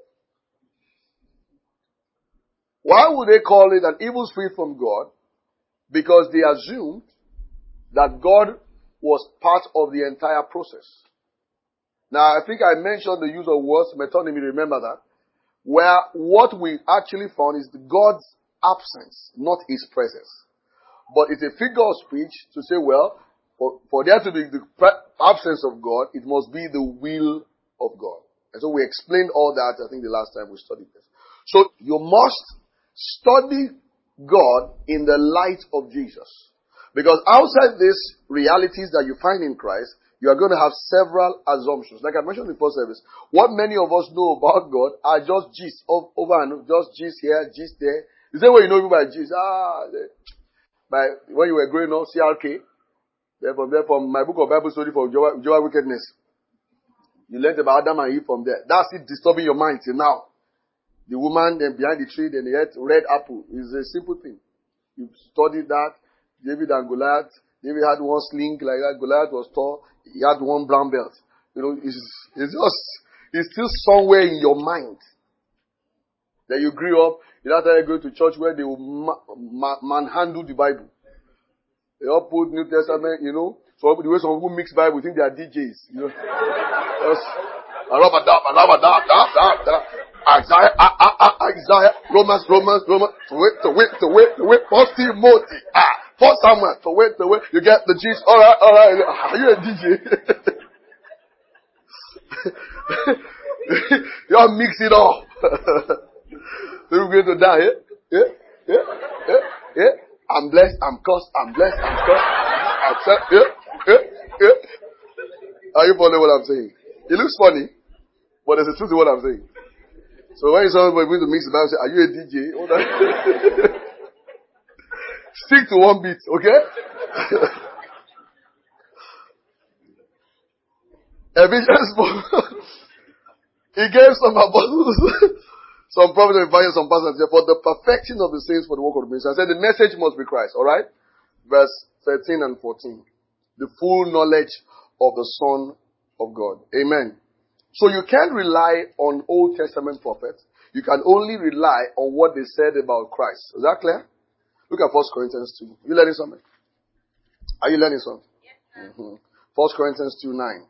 Why would they call it an evil spirit from God? Because they assumed that God was part of the entire process. Now, I think I mentioned the use of words, metonymy, remember that, where what we actually found is God's absence, not His presence. But it's a figure of speech to say, well, for there to be the absence of God, it must be the will of God. And so we explained all that, I think, the last time we studied this. So you must study God in the light of Jesus. Because outside these realities that you find in Christ, you are going to have several assumptions. Like I mentioned in the first service, what many of us know about God are just gist over and over, just gist here, gist there. The same way you know people by gist. When you were growing up, CRK, from my book of Bible study for Jehovah Wickedness, you learned about Adam and Eve from there. That's it disturbing your mind till now. The woman then behind the tree, then he ate red apple. It's a simple thing. You studied that. David and Goliath. David had one sling like that. Goliath was tall. He had one brown belt. You know, it's still somewhere in your mind. Then you grew up. You now started going to church where they will manhandle the Bible. They all put New Testament, you know. So the way some people mix Bible, think they are DJs, you know. Isaiah, Romans, wait, First Timothy, First Samuel, wait, you get the gist. All right. Are you a DJ? You all mix it all. Then we're going to die, yeah. I'm blessed, I'm cursed, I'm blessed, I'm cursed. Yeah. Are you following what I'm saying? It looks funny, but there's a truth to what I'm saying. So when somebody going to mix the Bible, say, are you a DJ? Hold on. Stick to one beat, okay? Ephesians 4. He gave some apostles, some prophets, evangelists, some pastors, for the perfecting of the saints for the work of the ministry. I said the message must be Christ, alright? Verse 13 and 14. The full knowledge of the Son of God. Amen. So you can't rely on Old Testament prophets. You can only rely on what they said about Christ. Is that clear? Look at 1 Corinthians 2. You learning something? Are you learning something? Yes. 1 Corinthians 2:9.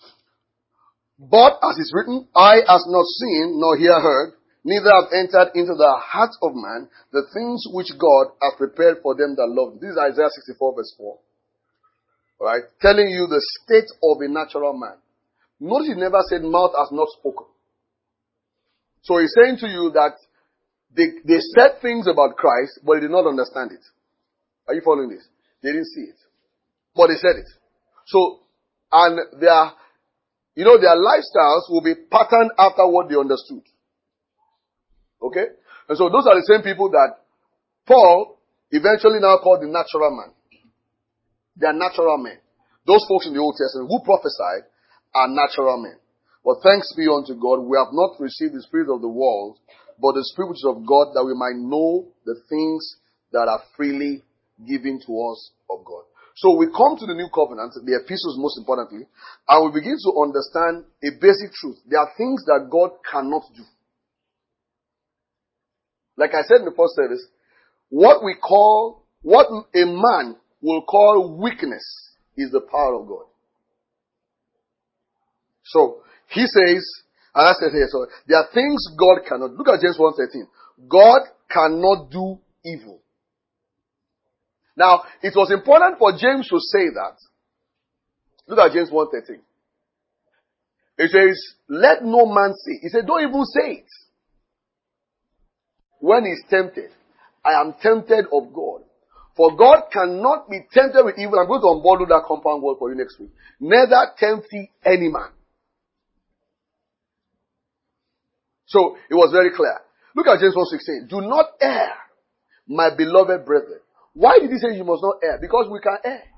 But as is written, eye has not seen, nor ear heard, neither have entered into the heart of man the things which God has prepared for them that love him. This is Isaiah 64 verse 4. Alright? Telling you the state of a natural man. Notice he never said mouth has not spoken. So he's saying to you that they said things about Christ, but they did not understand it. Are you following this? They didn't see it. But they said it. So, and their lifestyles will be patterned after what they understood. Okay? And so those are the same people that Paul eventually now called the natural man. They are natural men. Those folks in the Old Testament who prophesied are natural men. But thanks be unto God, we have not received the spirit of the world, but the spirit which is of God, that we might know the things that are freely given to us of God. So we come to the new covenant, the epistles most importantly, and we begin to understand a basic truth. There are things that God cannot do. Like I said in the first service, what a man will call weakness is the power of God. So, he says, and I said here, so there are things God cannot. Look at James 1:13. God cannot do evil. Now, it was important for James to say that. Look at James 1:13. It says, let no man say. He said, don't even say it. When he's tempted, I am tempted of God. For God cannot be tempted with evil. I'm going to unbundle that compound word for you next week. Neither tempt he any man. So, it was very clear. Look at James 1:16. Do not err, my beloved brethren. Why did he say you must not err? Because we can err.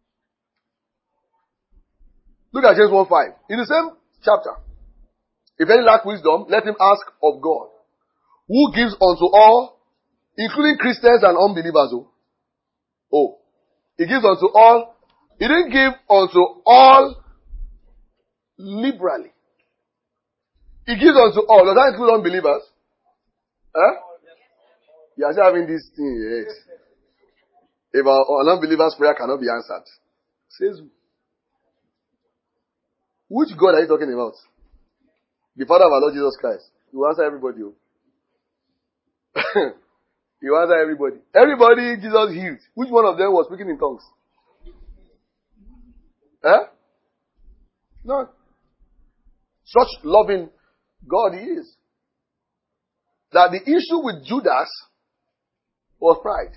Look at James 1:5. In the same chapter. If any lack wisdom, let him ask of God, who gives unto all, including Christians and unbelievers. Oh, he gives unto all. He didn't give unto all liberally. He gives unto all. Does that include unbelievers? Huh? You are still having this thing, yes. If an unbeliever's prayer cannot be answered, says, which God are you talking about? The Father of our Lord Jesus Christ. He will answer everybody. He will answer everybody. Everybody Jesus healed. Which one of them was speaking in tongues? Huh? No. Such loving God he is. That the issue with Judas was pride.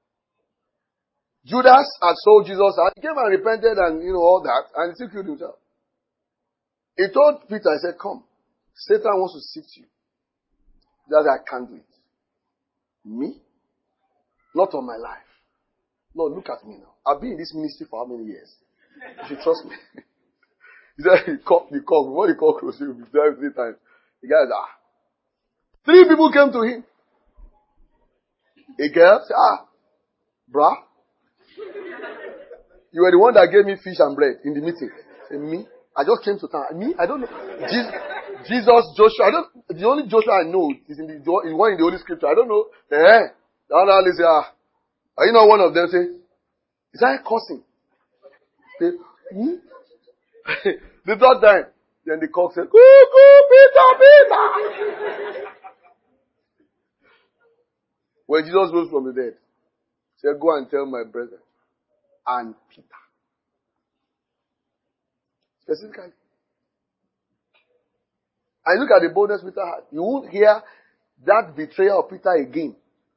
Judas had sold Jesus and he came and repented and all that, and he still killed himself. He told Peter, he said, come, Satan wants to sift you. That I can't do it. Me? Not on my life. Lord, look at me now. I've been in this ministry for how many years? You should trust me. He said, he called, before he called close, he will be there 3 times. The guy said, 3 people came to him. A girl said, brah, you were the one that gave me fish and bread in the meeting. Say, me? I just came to town. Me? I don't know. Jesus, Joshua. The only Joshua I know is in the one in the Holy Scripture. I don't know. The other say, are you not one of them? Say, is that cursing? Say, who? The 3rd time, then the cock said, cuckoo, Peter. When Jesus rose from the dead, he said, go and tell my brethren and Peter. Specifically. And look at the boldness Peter had. You won't hear that betrayal of Peter again.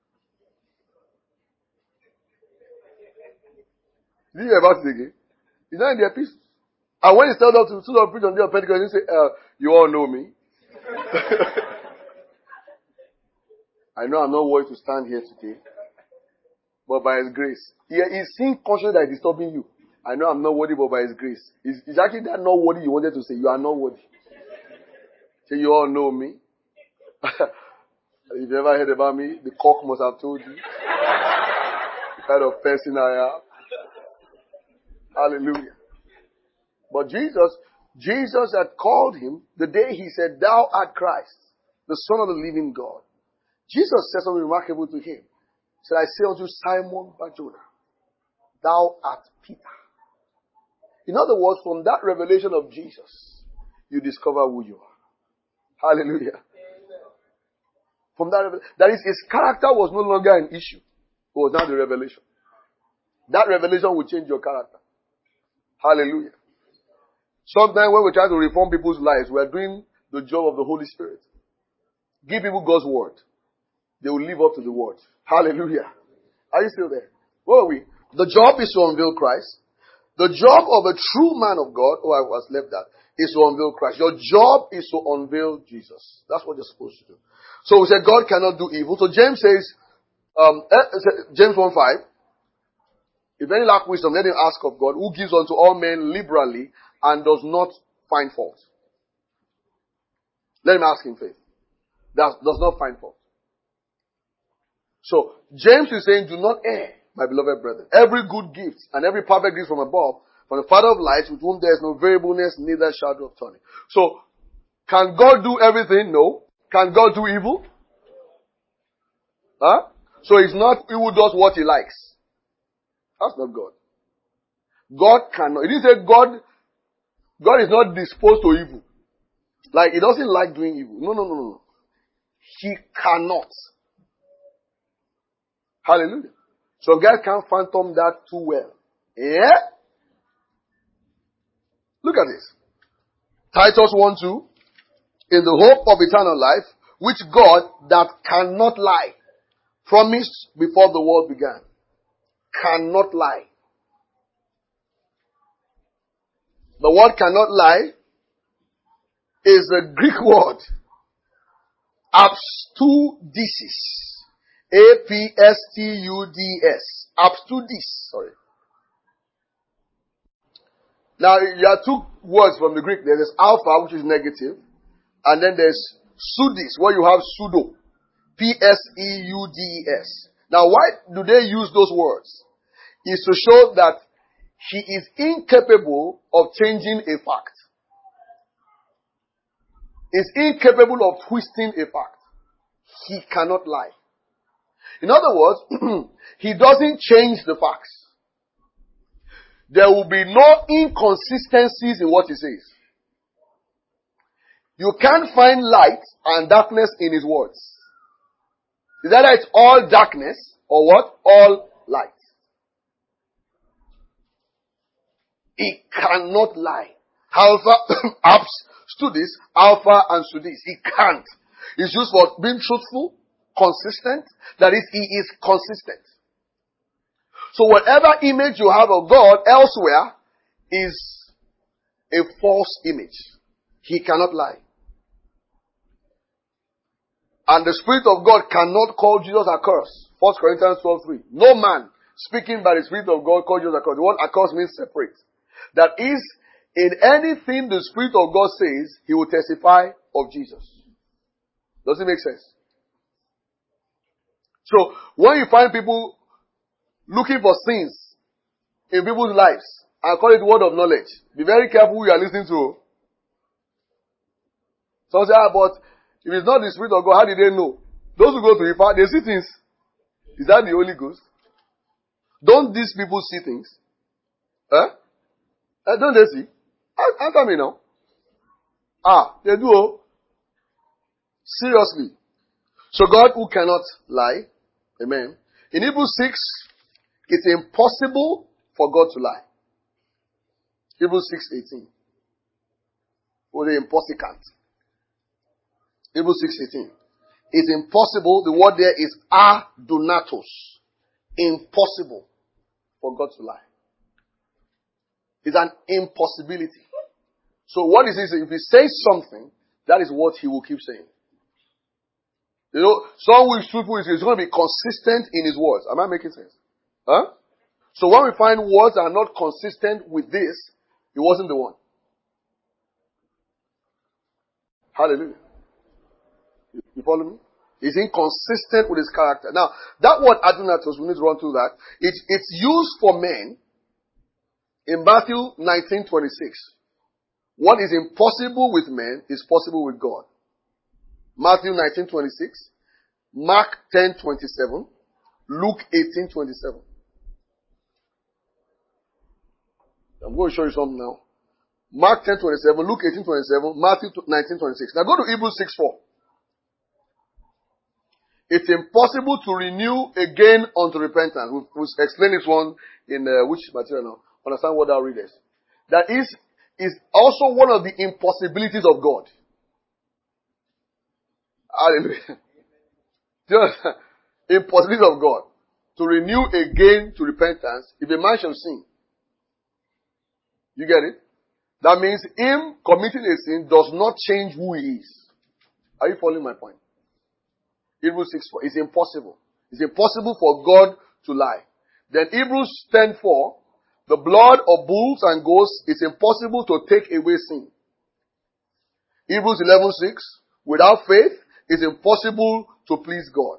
Did you hear about it again? It's not in the epistle. And when he stood up to preach on the day of Pentecost, he said, you all know me. I know I'm not worthy to stand here today. But by his grace. He's seeing conscious that it's disturbing you. I know I'm not worthy, but by his grace. It's actually that not worthy you wanted to say. You are not worthy. So you all know me. If you ever heard about me, the cock must have told you. The kind of person I am. Hallelujah. But Jesus had called him the day he said, thou art Christ, the Son of the living God. Jesus said something remarkable to him. He said, I say unto Simon Barjona, thou art Peter. In other words, from that revelation of Jesus, you discover who you are. Hallelujah. From that is, his character was no longer an issue. It was now the revelation. That revelation will change your character. Hallelujah. Sometimes when we try to reform people's lives, we are doing the job of the Holy Spirit. Give people God's word. They will live up to the word. Hallelujah. Are you still there? Where are we? The job is to unveil Christ. The job of a true man of God, I was left that, is to unveil Christ. Your job is to unveil Jesus. That's what you're supposed to do. So we said God cannot do evil. So James says, James 1:5, If any lack wisdom, let him ask of God, who gives unto all men liberally and does not find fault. Let him ask in faith. That does not find fault. So, James is saying, do not err, my beloved brethren. Every good gift and every perfect gift from above, from the Father of lights, with whom there is no variableness, neither shadow of turning. So, can God do everything? No. Can God do evil? Huh? So it's not he who does what he likes. That's not God. God cannot. It didn't say God is not disposed to evil. Like, he doesn't like doing evil. No. He cannot. Hallelujah. So God can't phantom that too well. Yeah? Look at this. Titus 1:2. In the hope of eternal life, which God that cannot lie promised before the world began. Cannot lie. The word cannot lie is a Greek word. Abstudisis. Apstuds. Abstudis. Sorry. Now, there are two words from the Greek. There is alpha, which is negative. And then there's pseudis, where you have pseudo. Pseudes. Now, why do they use those words? Is to show that he is incapable of changing a fact. Is incapable of twisting a fact. He cannot lie. In other words, he doesn't change the facts. There will be no inconsistencies in what he says. You can't find light and darkness in his words. Is that it's all darkness or what? All light. He cannot lie. Alpha, studis, alpha and sudis. He can't. It's just for being truthful, consistent. That is, he is consistent. So whatever image you have of God elsewhere is a false image. He cannot lie. And the Spirit of God cannot call Jesus accursed. 1 Corinthians 12:3. No man speaking by the Spirit of God called Jesus accursed. The word accursed means separate. That is, in anything the Spirit of God says, he will testify of Jesus. Does it make sense? So, when you find people looking for sins in people's lives, I call it word of knowledge. Be very careful who you are listening to. Some say, but if it's not the Spirit of God, how did they know? Those who go to Ifa, they see things. Is that the Holy Ghost? Don't these people see things? Huh? Don't they see? Answer me now. They do. Seriously. So God who cannot lie. Amen. In Hebrews 6, it's impossible for God to lie. Hebrews 6:18. Or the impossible. Hebrews 6:18. It's impossible. The word there is adonatos. Impossible for God to lie. It's an impossibility. So what is this? If he says something, that is what he will keep saying. You know, someone who is truthful is going to be consistent in his words. Am I making sense? Huh? So when we find words that are not consistent with this, it wasn't the one. Hallelujah. You follow me? He's inconsistent with his character. Now, that word adonatos, we need to run through that. It's used for men in Matthew 19:26. What is impossible with men is possible with God. Matthew 19:26, Mark 10:27, Luke 18:27. I'm going to show you something now. Mark 10:27, Luke 18:27, Matthew 19:26. Now go to Hebrews 6:4. It's impossible to renew again unto repentance. We'll explain this one in which material now? Understand what that read is. That is also one of the impossibilities of God. Hallelujah. Just impossibility of God. To renew again to repentance if a man shall sin. You get it? That means him committing a sin does not change who he is. Are you following my point? Hebrews 6:4. It's impossible. It's impossible for God to lie. Then Hebrews 10:4, the blood of bulls and goats is impossible to take away sin. Hebrews 11:6, without faith, it's impossible to please God.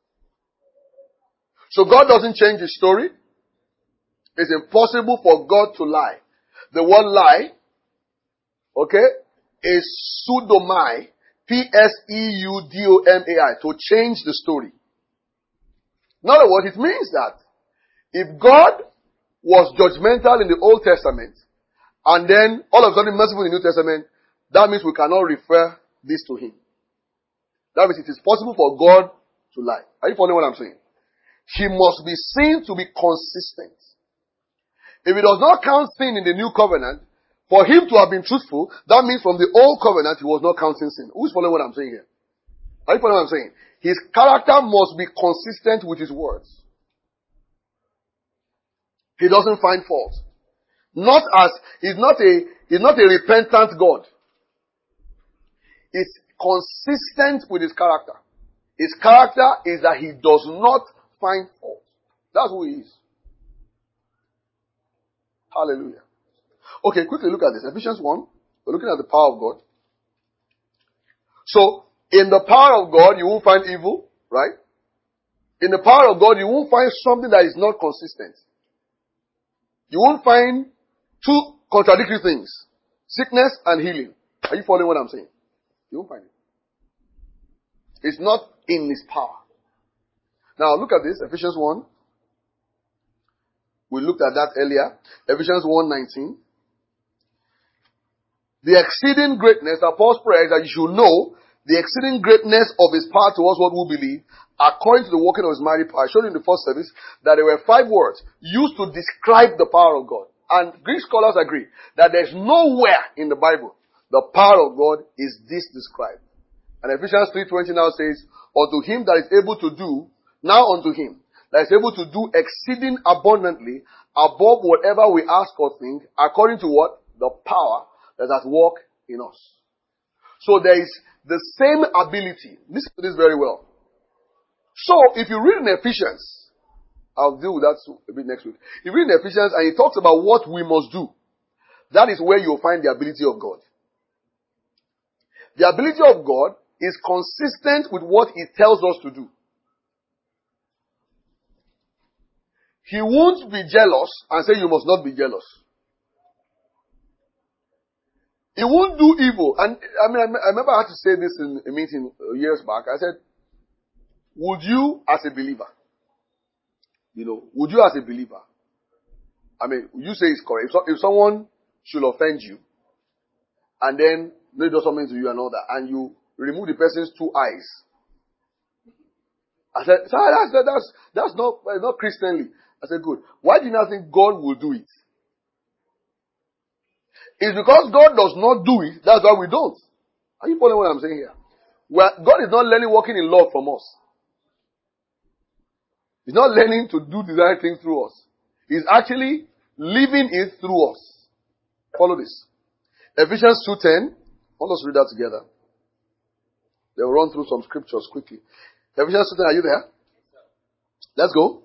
So God doesn't change his story. It's impossible for God to lie. The word lie, okay, is pseudomai, Pseudomai, to change the story. In other words, it means that if God was judgmental in the Old Testament, and then all of a sudden merciful in the New Testament, that means we cannot refer this to him. That means it is possible for God to lie. Are you following what I'm saying? He must be seen to be consistent. If he does not count sin in the new covenant, for him to have been truthful, that means from the old covenant he was not counting sin. Who's following what I'm saying here? Are you following what I'm saying? His character must be consistent with his words. He doesn't find fault. He's not a repentant God. He's consistent with his character. His character is that he does not find fault. That's who he is. Hallelujah. Okay, quickly look at this. Ephesians 1. We're looking at the power of God. So, in the power of God, you won't find evil, right? In the power of God, you won't find something that is not consistent. You won't find two contradictory things. Sickness and healing. Are you following what I'm saying? You won't find it. It's not in his power. Now look at this, Ephesians 1. We looked at that earlier. Ephesians 1:19. The exceeding greatness, Paul's prayer is that you should know the exceeding greatness of his power towards what we believe, according to the working of his mighty power. I showed you in the first service that there were 5 words used to describe the power of God. And Greek scholars agree that there's nowhere in the Bible the power of God is this described. And Ephesians 3:20 now says, unto him that is able to do, now unto him that is able to do exceeding abundantly above whatever we ask or think, according to what? The power that has work in us. So there is the same ability. Listen to this very well. So if you read in Ephesians, I'll deal with that a bit next week. You read in Ephesians and he talks about what we must do. That is where you'll find the ability of God. The ability of God is consistent with what he tells us to do. He won't be jealous and say you must not be jealous. He won't do evil. And I remember I had to say this in a meeting years back. I said, would you as a believer, would you as a believer, you say it's correct. If someone should offend you, and then they do something to you and all that, and you remove the person's 2 eyes. I said, that's not Christianly. I said, good. Why do you not think God will do it? It's because God does not do it, that's why we don't. Are you following what I'm saying here? God is not learning working in love from us. He's not learning to do the right thing through us. He's actually living it through us. Follow this. Ephesians 2:10. Let us read that together. They'll run through some scriptures quickly. Ephesians 2:10, are you there? Let's go.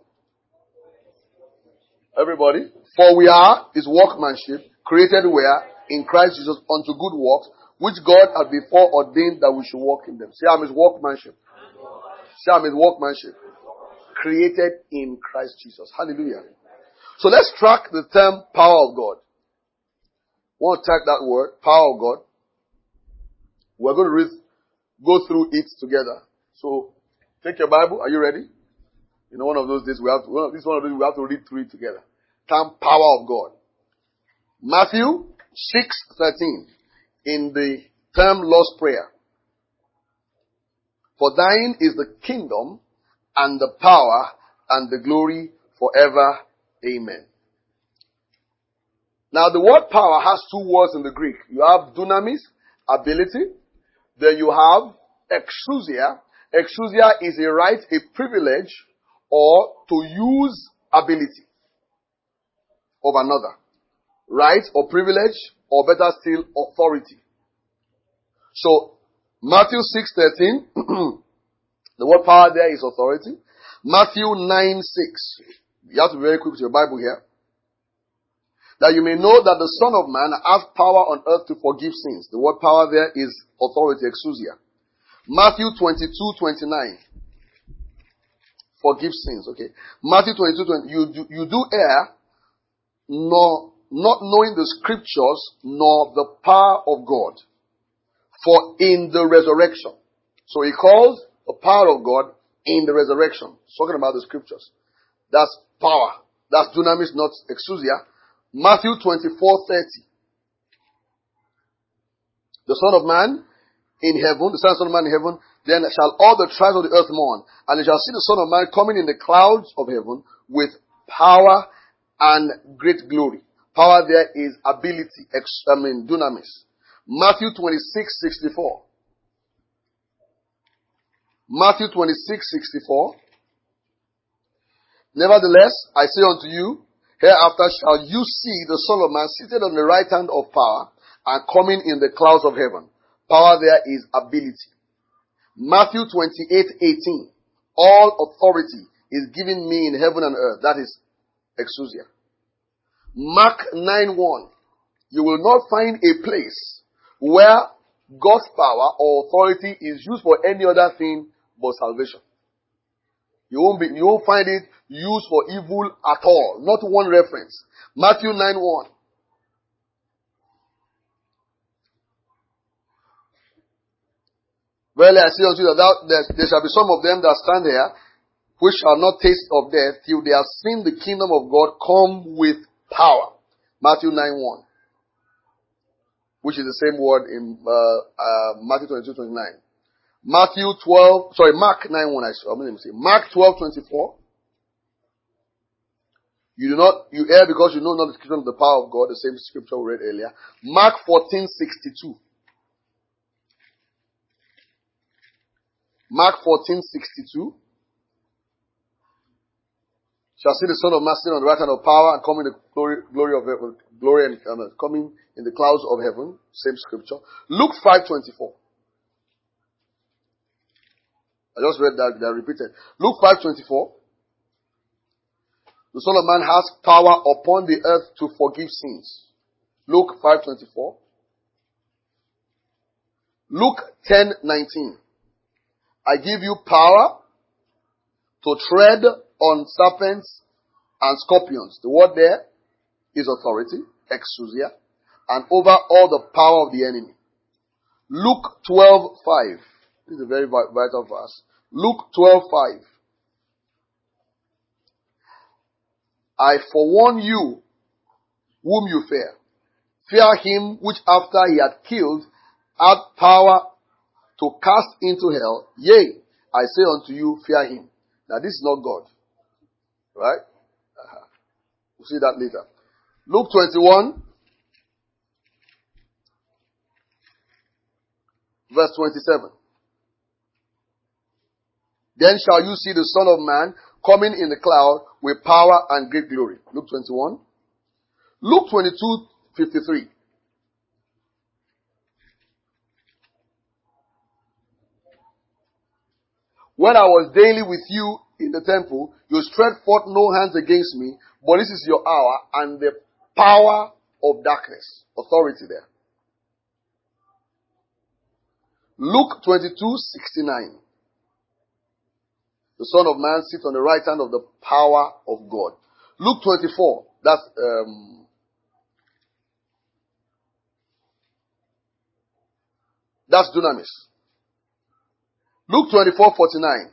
Everybody. For we are his workmanship, created where? In Christ Jesus unto good works, which God had before ordained that we should walk in them. Say, I'm his workmanship. Say, I'm his workmanship. Created in Christ Jesus. Hallelujah. So let's track the term power of God. Want to track that word, power of God. We're going to go through it together. So take your Bible. Are you ready? One of those days we have to read through it together. Term power of God. Matthew 6:13 in the term Lord's Prayer. For thine is the kingdom and the power and the glory forever. Amen. Now the word power has 2 words in the Greek. You have dunamis, ability. Then you have exousia. Exousia is a right, a privilege, or to use ability of another. Right or privilege, or better still, authority. So, Matthew 6:13, the word power there is authority. Matthew 9:6, You have to be very quick with your Bible here. That you may know that the Son of Man has power on earth to forgive sins. The word power there is authority, exousia. Matthew 22:29. Forgive sins, okay. Matthew 22:20. You do err, nor not knowing the scriptures, nor the power of God. For in the resurrection. So he calls the power of God in the resurrection. He's talking about the scriptures. That's power. That's dunamis, not exousia. Matthew 24:30. The Son of Man in heaven, the Son of Man in heaven, then shall all the tribes of the earth mourn, and they shall see the Son of Man coming in the clouds of heaven with power and great glory. Power there is ability, dunamis. Matthew 26:64. Matthew 26:64. Nevertheless, I say unto you, hereafter shall you see the Son of Man seated on the right hand of power and coming in the clouds of heaven. Power there is ability. Matthew 28:18. All authority is given me in heaven and earth. That is exousia. Mark 9:1. You will not find a place where God's power or authority is used for any other thing but salvation. You won't find it used for evil at all. Not one reference. Matthew 9:1. Verily I say unto you that there shall be some of them that stand here, which shall not taste of death till they have seen the kingdom of God come with power. Matthew 9:1. Which is the same word in Matthew 22:29. Mark 9:1. Mark 12:24. You err because you know not the scripture of the power of God, the same scripture we read earlier. Mark 14:62. Mark 14:62. Shall see the Son of Man sitting on the right hand of power and coming in the glory of heaven, and coming in the clouds of heaven. Same scripture. Luke 5:24. I just read that. They are repeated. Luke 5:24. The Son of Man has power upon the earth to forgive sins. Luke 5:24. Luke 10:19. I give you power to tread on serpents and scorpions. The word there is authority, exousia, and over all the power of the enemy. Luke 12:5. This is a very vital verse. Luke 12:5. I forewarn you whom you fear. Fear him which after he had killed had power to cast into hell. Yea, I say unto you, fear him. Now this is not God. Right? We'll see that later. Luke 21, verse 27. Then shall you see the Son of Man coming in the cloud with power and great glory. Luke 21. Luke 22:53. When I was daily with you in the temple, you stretched forth no hands against me, but this is your hour and the power of darkness. Authority there. Luke 22:69. The Son of Man sits on the right hand of the power of God. Luke 24. That's dunamis. Luke 24:49.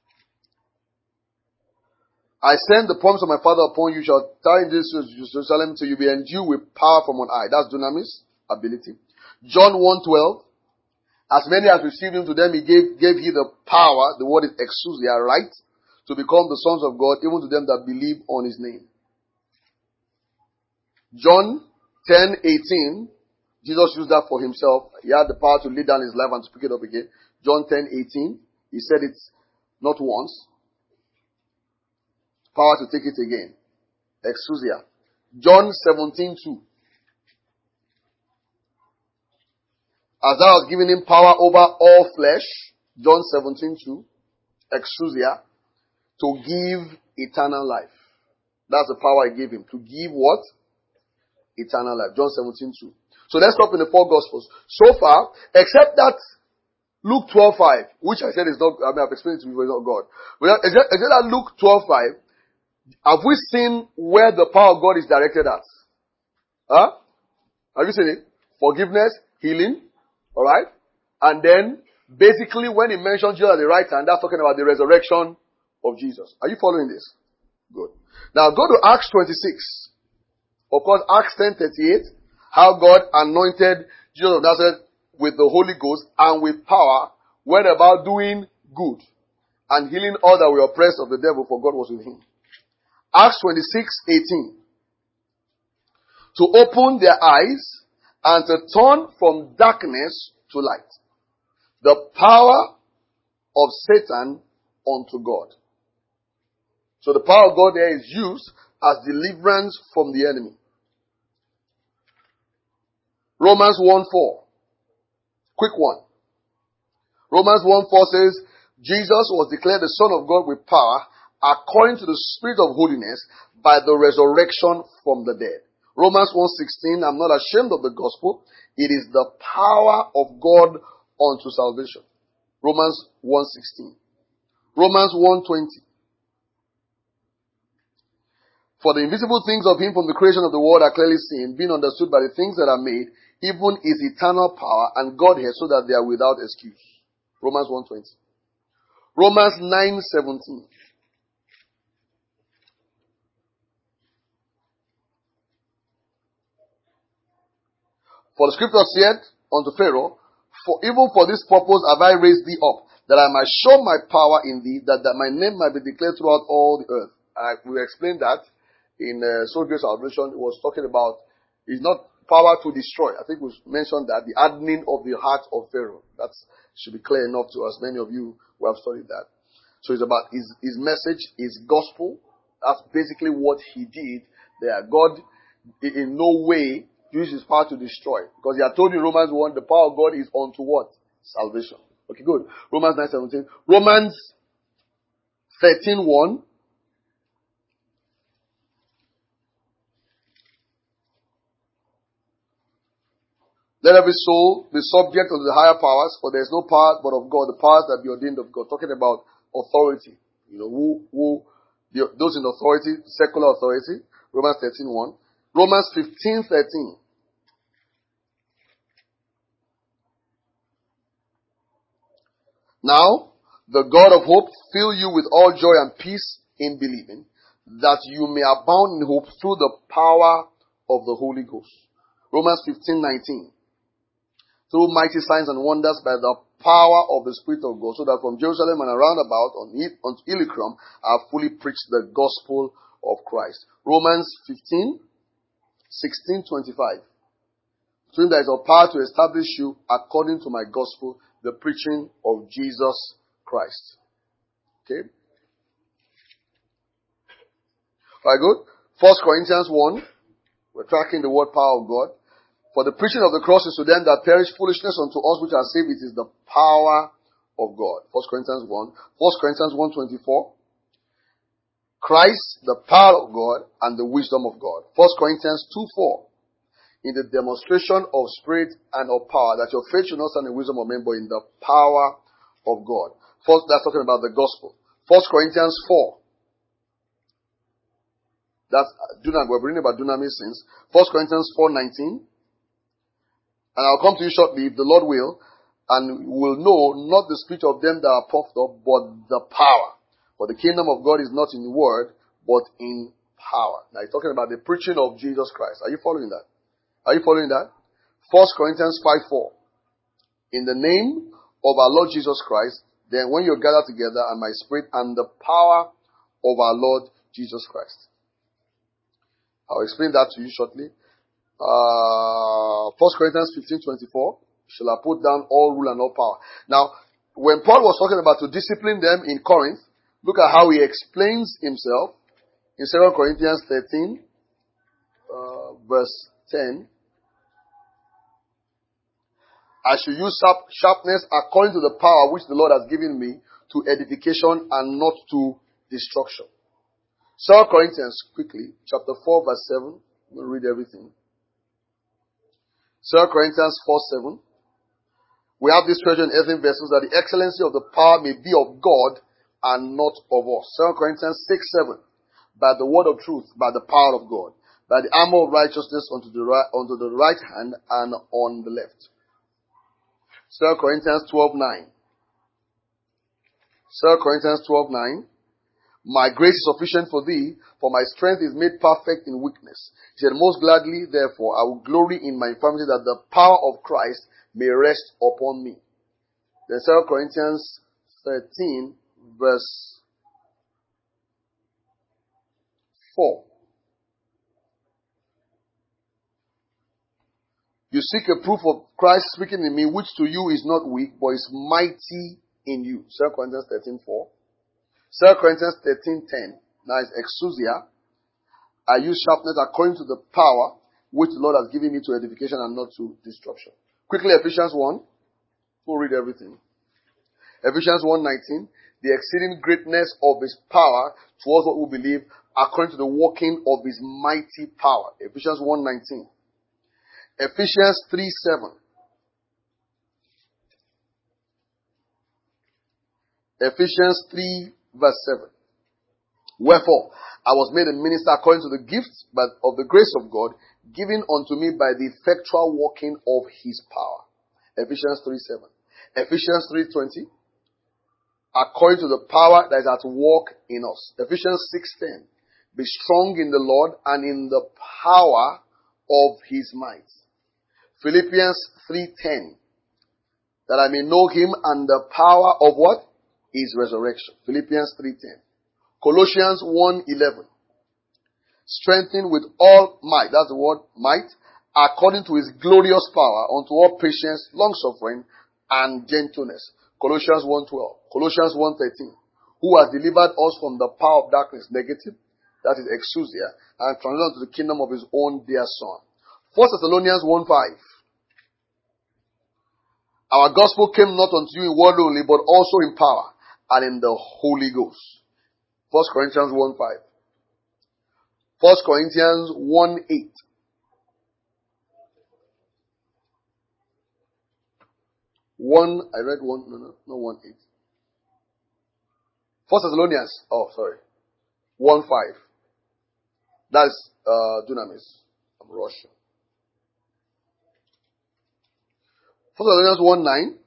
I send the promise of my Father upon you, shall tarry in Jerusalem till you be endued with power from on high. That's dunamis, ability. John 1:12. As many as received him, to them he gave he the power, the word is exousia, right, to become the sons of God, even to them that believe on his name. John 10:18. Jesus used that for himself. He had the power to lay down his life and to pick it up again. John 10:18. He said it not once. Power to take it again. Exousia. John 17:2. As thou hast given him power over all flesh. John 17:2. Exousia. To give eternal life. That's the power he gave him. To give what? Eternal life. John 17:2. So let's stop in the four Gospels. So far, except that Luke 12:5, which I said is not, I've explained it to you, it's not God. But except that Luke 12:5, have we seen where the power of God is directed at? Huh? Have you seen it? Forgiveness, healing, alright? And then, basically, when he mentions Jesus at the right hand, that's talking about the resurrection of Jesus. Are you following this? Good. Now go to Acts 26. Of course, Acts 10:38, how God anointed Jesus of Nazareth with the Holy Ghost and with power, went about doing good and healing all that were oppressed of the devil, for God was with him. Acts 26:18. To open their eyes and to turn from darkness to light. The power of Satan unto God. So the power of God there is used as deliverance from the enemy. Romans 1:4. Quick one. Romans 1:4 says, Jesus was declared the Son of God with power according to the Spirit of holiness by the resurrection from the dead. Romans 1:16, I'm not ashamed of the gospel. It is the power of God unto salvation. Romans 1:16. Romans 1:20. For the invisible things of him from the creation of the world are clearly seen, being understood by the things that are made, even his eternal power and Godhead, so that they are without excuse. Romans 1:20. Romans 9:17. For the scripture said unto Pharaoh, for even for this purpose have I raised thee up, that I might show my power in thee, that my name might be declared throughout all the earth. We explained that in Soul Grace Salvation. It was talking about, it's not power to destroy. I think we mentioned that, the hardening of the heart of Pharaoh. That should be clear enough to us. Many of you who have studied that. So it's about his message, his gospel. That's basically what he did there. God, in no way, used his power to destroy. Because he had told you in Romans 1, the power of God is unto what? Salvation. Okay, good. Romans 9:17. Romans 13:1. Let every soul be subject unto the higher powers, for there is no power but of God, the powers that be ordained of God. Talking about authority. You know, those in authority, secular authority. Romans 13:1. Romans 15:13. Now, the God of hope fill you with all joy and peace in believing, that you may abound in hope through the power of the Holy Ghost. Romans 15:19. Through mighty signs and wonders by the power of the Spirit of God, so that from Jerusalem and around about unto Illyricum I have fully preached the gospel of Christ. Romans 15:16-25. So there is a power to establish you according to my gospel, the preaching of Jesus Christ. Okay? Alright, good. 1 Corinthians 1. We're tracking the word power of God. For the preaching of the cross is to them that perish foolishness, unto us which are saved it is the power of God. 1 Corinthians 1. 1 Corinthians 1:24. Christ, the power of God and the wisdom of God. 1 Corinthians 2:4. In the demonstration of spirit and of power, that your faith should not stand in wisdom of men, but in the power of God. First, that's talking about the gospel. 1 Corinthians 4. That's we're reading about dunamis since. 1 Corinthians 4:19. And I'll come to you shortly, if the Lord will, and will know not the spirit of them that are puffed up, but the power. For the kingdom of God is not in word, but in power. Now he's talking about the preaching of Jesus Christ. Are you following that? Are you following that? 1 Corinthians 5:4. In the name of our Lord Jesus Christ, then when you're gathered together, and my spirit and the power of our Lord Jesus Christ. I'll explain that to you shortly. 1 Corinthians 15:24. Shall I put down all rule and all power? Now, when Paul was talking about to discipline them in Corinth, look at how he explains himself in 2 Corinthians 13, verse 10. I should use sharpness according to the power which the Lord has given me, to edification and not to destruction. 2 Corinthians, quickly, chapter 4, verse 7. We'll read everything. 2 Corinthians 4, 7. We have this treasure in earthen vessels, that the excellency of the power may be of God and not of us. 2 Corinthians 6, 7. By the word of truth, by the power of God, by the armor of righteousness unto the right hand and on the left. 2 Corinthians 12, 9. 2 Corinthians 12, 9. My grace is sufficient for thee, for my strength is made perfect in weakness. He said, most gladly, therefore, I will glory in my infirmity, that the power of Christ may rest upon me. Then 2 Corinthians 13, verse 4. You seek a proof of Christ speaking in me, which to you is not weak, but is mighty in you. 2 Corinthians 13, 4. 2 Corinthians 13, 10. Now it's exousia. I use sharpness according to the power which the Lord has given me to edification and not to destruction. Quickly, Ephesians 1. We'll read everything. Ephesians 1:19. The exceeding greatness of his power towards what we believe, according to the working of his mighty power. Ephesians 1:19. Ephesians 3:7. Ephesians 3 verse 7. Wherefore, I was made a minister according to the gift of the grace of God, given unto me by the effectual working of his power. Ephesians 3:7. Ephesians 3:20. According to the power that is at work in us. Ephesians 6:10. Be strong in the Lord and in the power of his might. Philippians 3:10. That I may know him and the power of what? His resurrection. Philippians 3:10. Colossians 1:11. Strengthened with all might. That's the word might. According to his glorious power, unto all patience, long suffering, and gentleness. Colossians 1:12. Colossians 1:13. Who has delivered us from the power of darkness, negative, that is exousia, and transferred to the kingdom of his own dear son. 1 Thessalonians 1:5. Our gospel came not unto you in word only, but also in power and in the Holy Ghost. 1 Corinthians 1:5. 1 Corinthians 1:8. 1, I read 1, no 1:8. 1 Thessalonians, 1:5. That's dunamis. I'm Russian. 1 Thessalonians 1:9.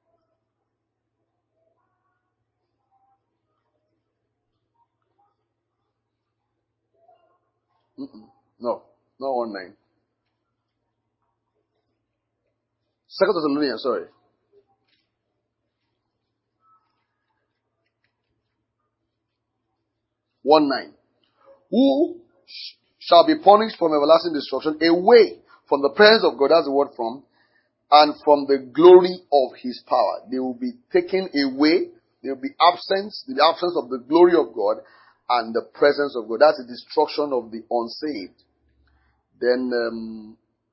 No, not 1:9. 2 Thessalonians, 1:9. Who shall be punished from everlasting destruction, away from the presence of God, that's the word from, and from the glory of his power. They will be taken away. There will be the absence of the glory of God and the presence of God. That's the destruction of the unsaved. Then,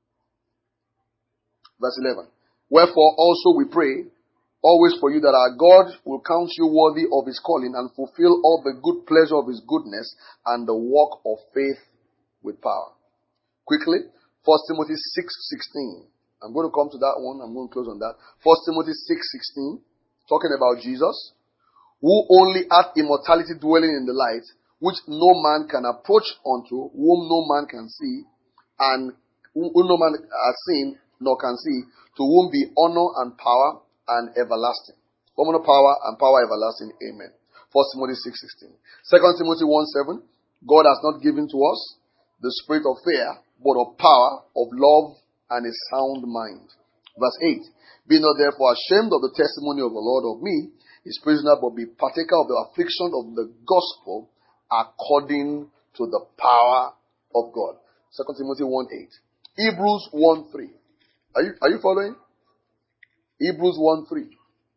verse 11. Wherefore also we pray always for you, that our God will count you worthy of his calling and fulfill all the good pleasure of his goodness and the work of faith with power. Quickly, 1 Timothy 6:16. I'm going to come to that one. I'm going to close on that. 1 Timothy 6:16, talking about Jesus, who only hath immortality dwelling in the light, which no man can approach unto, whom no man can see, and whom no man has seen nor can see, to whom be honor and power and everlasting. Honor, power, and power everlasting. Amen. 1 Timothy 6:16. 2 Timothy 1:7. God has not given to us the spirit of fear, but of power, of love, and a sound mind. Verse 8. Be not therefore ashamed of the testimony of the Lord of me, his prisoner, but be partaker of the affliction of the gospel according to the power of God. 2 Timothy 1:8. Hebrews 1:3. Are you following? Hebrews 1:3.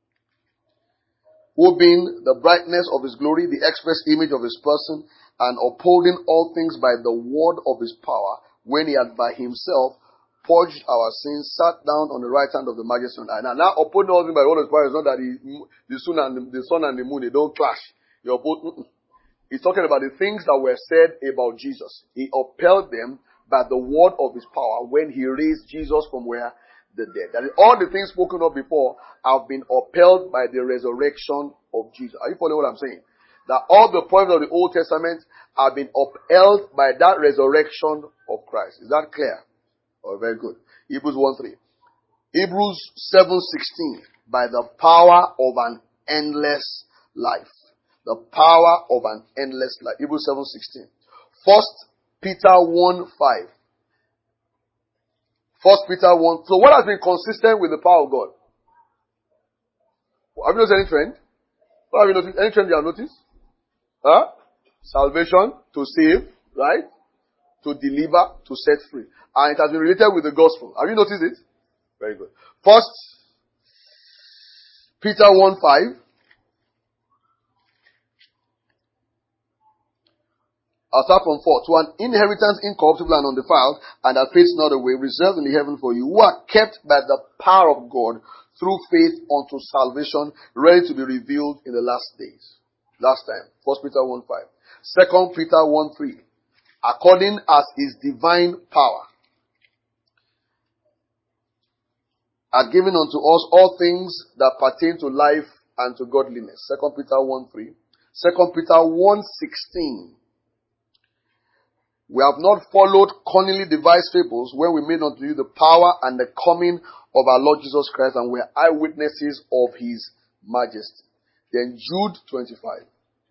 Who being the brightness of his glory, the express image of his person, and upholding all things by the word of his power, when he had by himself purged our sins, sat down on the right hand of the majesty on high. Now upholding all things by the word of his power is not that the sun and the moon, they don't clash. He's talking about the things that were said about Jesus. He upheld them by the word of his power when he raised Jesus from where? The dead. That is, all the things spoken of before have been upheld by the resurrection of Jesus. Are you following what I'm saying? That all the prophets of the Old Testament have been upheld by that resurrection of Christ. Is that clear? Oh, very good. Hebrews 1:3. Hebrews 7:16. By the power of an endless life. The power of an endless life. Hebrews 7:16. 1 Peter 1:5. 1 Peter 1. So what has been consistent with the power of God? Have you noticed any trend? What have you noticed? Any trend you have noticed? Huh? Salvation, to save, right? To deliver, to set free. And it has been related with the gospel. Have you noticed it? Very good. 1 Peter 1:5. I'll start from 4. To an inheritance incorruptible and undefiled, and that fades not away, reserved in the heaven for you, who are kept by the power of God through faith unto salvation, ready to be revealed in the last days. Last time. 1 Peter 1:5. 2 Peter 1:3. According as his divine power are given unto us all things that pertain to life and to godliness. 2 Peter 1:3. 2 Peter 1:16. We have not followed cunningly devised fables when we made unto you the power and the coming of our Lord Jesus Christ, and we are eyewitnesses of his majesty. Then Jude 25.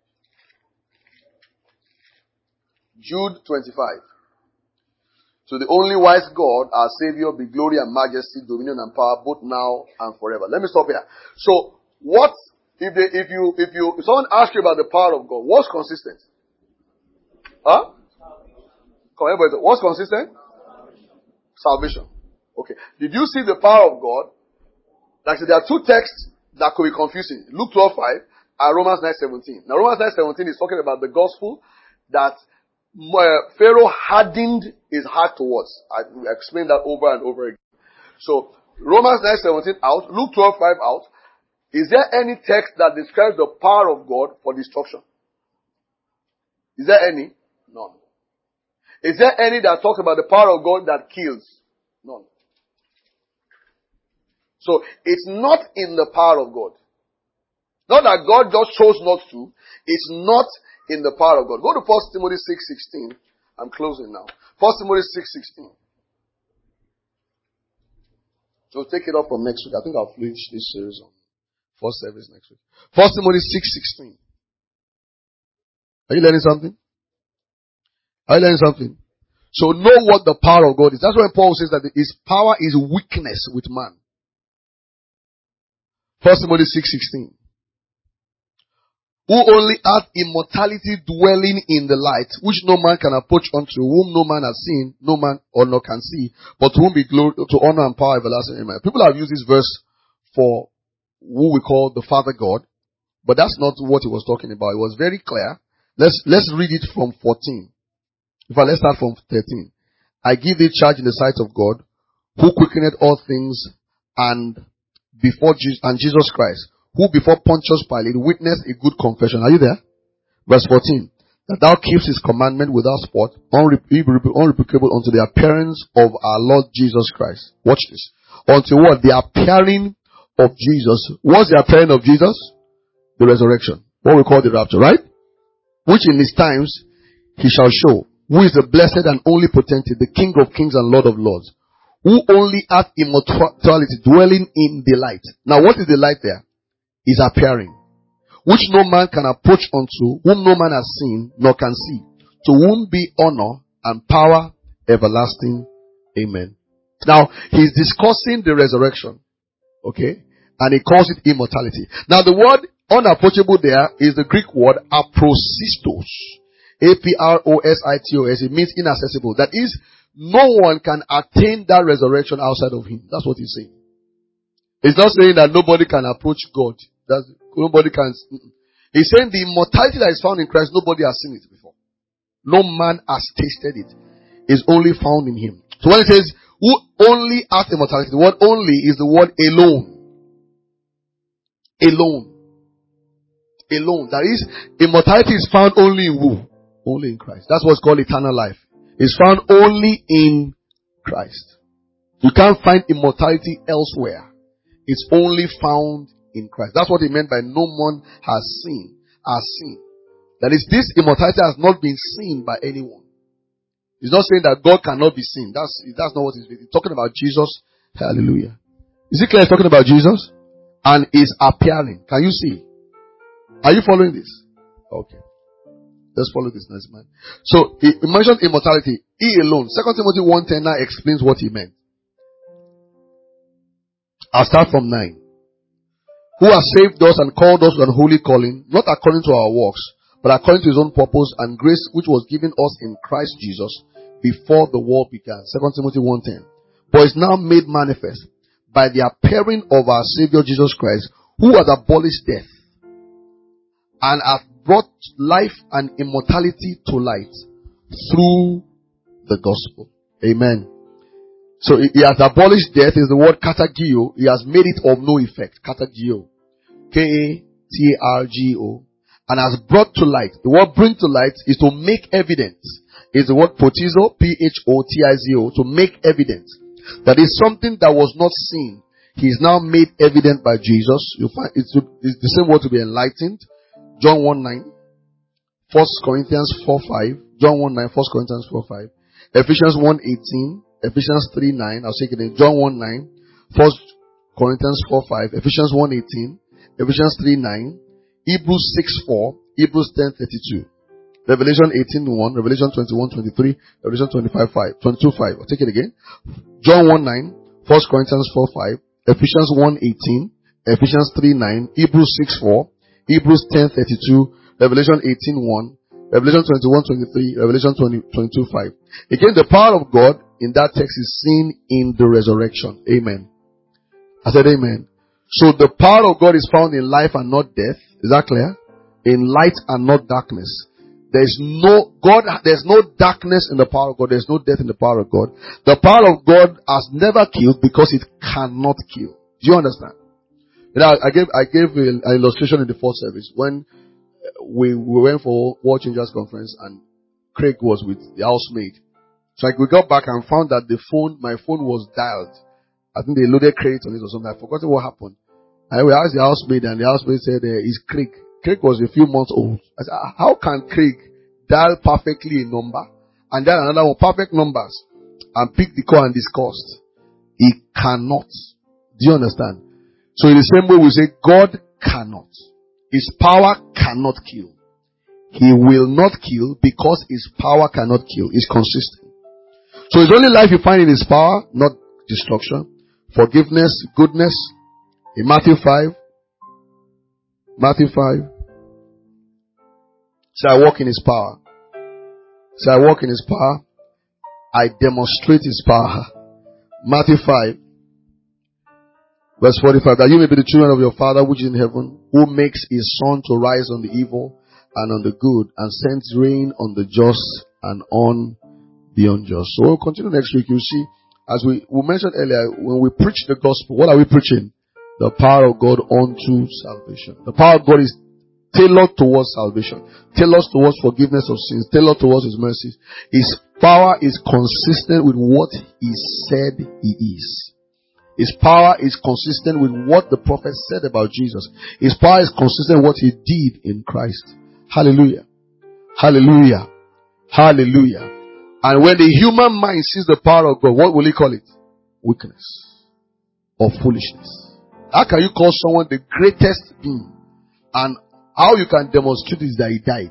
Jude 25. To the only wise God, our Savior, be glory and majesty, dominion and power, both now and forever. Let me stop here. So, what if someone asks you about the power of God, what's consistent? Huh? Come on, everybody. What's consistent? Salvation. Okay. Did you see the power of God? Like I said, there are two texts that could be confusing. Luke 12:5 and Romans 9:17. Now, Romans 9:17 is talking about the gospel that Pharaoh hardened his heart towards. I explained that over and over again. So, Romans 9:17 out, Luke 12:5 out. Is there any text that describes the power of God for destruction? Is there any? None. Is there any that talks about the power of God that kills? None. So, it's not in the power of God. Not that God just chose not to. It's not in the power of God. Go to 1 Timothy 6:16. I'm closing now. 1 Timothy 6:16. So take it up from next week. I think I'll finish this series on first service next week. 1 Timothy 6:16. Are you learning something? Are you learning something? So know what the power of God is. That's why Paul says that his power is weakness with man. 1 Timothy 6:16. Who only hath immortality dwelling in the light, which no man can approach unto, whom no man has seen, no man or no can see, but to whom be glory, to honor and power everlasting. Amen. People have used this verse for who we call the Father God, but that's not what he was talking about. It was very clear. Let's read it from 14. In fact, let's start from 13. I give thee charge in the sight of God, who quickeneth all things, and Jesus Christ, who before Pontius Pilate witnessed a good confession. Are you there? Verse 14. That thou keepst his commandment without spot, unreprovable unto the appearance of our Lord Jesus Christ. Watch this. Until what? The appearing of Jesus. What's the appearing of Jesus? The resurrection. What we call the rapture, right? Which in his times he shall show, who is the blessed and only potentate, the King of kings and Lord of lords, who only hath immortality dwelling in the light. Now what is the light there? Is appearing, which no man can approach unto, whom no man has seen, nor can see, to whom be honor and power everlasting. Amen. Now, he's discussing the resurrection. Okay? And he calls it immortality. Now, the word unapproachable there is the Greek word aprosistos. A-P-R-O-S-I-T-O-S. It means inaccessible. That is, no one can attain that resurrection outside of him. That's what he's saying. It's not saying that nobody can approach God. Nobody can. He's saying the immortality that is found in Christ, nobody has seen it before. No man has tasted it. It's only found in him. So when it says, who only hath immortality, the word only is the word alone. Alone. alone. That is, immortality is found only in who? Only in Christ. That's what's called eternal life. It's found only in Christ. You can't find immortality elsewhere. It's only found in Christ. That's what he meant by no one has seen. That is, this immortality has not been seen by anyone. He's not saying that God cannot be seen. That's not what he's talking about. Jesus. Hallelujah. Is it clear he's talking about Jesus? And is appearing. Can you see? Are you following this? Okay. Let's follow this next man. So, he mentioned immortality. He alone. 2 Timothy 1:10 now explains what he meant. I'll start from 9. Who has saved us and called us to an holy calling, not according to our works, but according to his own purpose and grace which was given us in Christ Jesus before the world began. 2 Timothy 1:10. But is now made manifest by the appearing of our Savior Jesus Christ, who has abolished death and hath brought life and immortality to light through the gospel. Amen. So he has abolished death is the word katagio. He has made it of no effect. Katagio. Katargo. And has brought to light. The word bring to light is to make evidence. Is the word potizo. Photizo. To make evidence. That is something that was not seen. He is now made evident by Jesus. You find it's the same word to be enlightened. John 1:9. 1 Corinthians 4:5. John 1:9. 1 Corinthians 4:5. Ephesians 1:18. Ephesians 3:9. I'll say it again. John 1:9. 1 Corinthians 4:5. Ephesians 1:18. Ephesians 3:9. Hebrews 6:4. Hebrews 10:32. Revelation 18:1. Revelation 21:23. Revelation 25:5. 22:5. I'll take it again. John 1:9. 1 Corinthians 4:5. Ephesians 1:18. Ephesians 3:9. Hebrews 6:4. Hebrews 10:32. Revelation 18:1. Revelation 21:23. Revelation 22:5. Again, the power of God in that text is seen in the resurrection. Amen. I said amen. So the power of God is found in life and not death. Is that clear? In light and not darkness. There's no darkness in the power of God. There's no death in the power of God. The power of God has never killed because it cannot kill. Do you understand? You know, I gave an illustration in the fourth service when we went for World Changers Conference and Craig was with the housemaid. So like we got back and found that my phone was dialed. I think they loaded credit on it or something. I forgot what happened. And we asked the housemaid and the housemaid said, it's Craig. Craig was a few months old. I said, how can Craig dial perfectly a number and dial another one, perfect numbers, and pick the call and discuss? He cannot. Do you understand? So in the same way we say God cannot. His power cannot kill. He will not kill because his power cannot kill. It's consistent. So it's only life you find in his power, not destruction. Forgiveness, goodness. In Matthew 5. Say, I walk in his power. Say, I walk in his power. I demonstrate his power. Matthew 5. Verse 45. That you may be the children of your Father which is in heaven, who makes his sun to rise on the evil and on the good, and sends rain on the just and on the unjust. So we'll continue next week. You'll see, as we mentioned earlier, when we preach the gospel, what are we preaching? The power of God unto salvation. The power of God is tailored towards salvation, tailored towards forgiveness of sins, tailored towards his mercies. His power is consistent with what he said he is. His power is consistent with what the prophet said about Jesus. His power is consistent with what he did in Christ. Hallelujah. Hallelujah. Hallelujah. And when the human mind sees the power of God, what will he call it? Weakness or foolishness. How can you call someone the greatest being? And how you can demonstrate is that he died.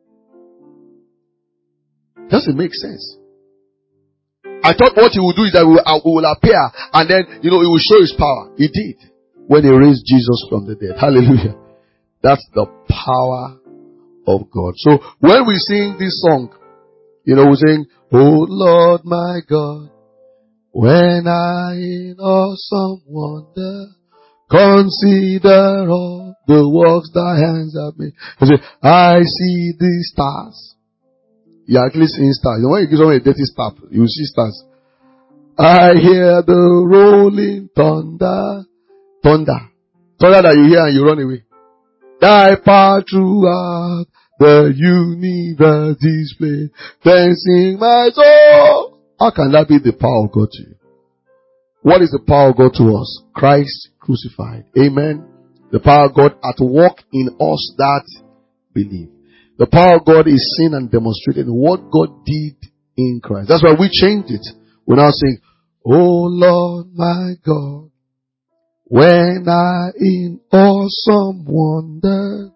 Doesn't make sense. I thought what he would do is that we will appear and then, he will show his power. He did. When he raised Jesus from the dead. Hallelujah. That's the power of God. So when we sing this song, we sing, Oh Lord my God, when I in awesome wonder consider all the works thy hands have made. I see the stars. You actually see stars. When you give someone a dirty staff, you will see stars. I hear the rolling thunder. Thunder that you hear and you run away. Thy power throughout the universe display. Then sing my soul. How can that be the power of God to you? What is the power of God to us? Christ crucified. Amen. The power of God at work in us that believe. The power of God is seen and demonstrated in what God did in Christ. That's why we changed it. We now sing, Oh Lord my God, when I in awesome wonder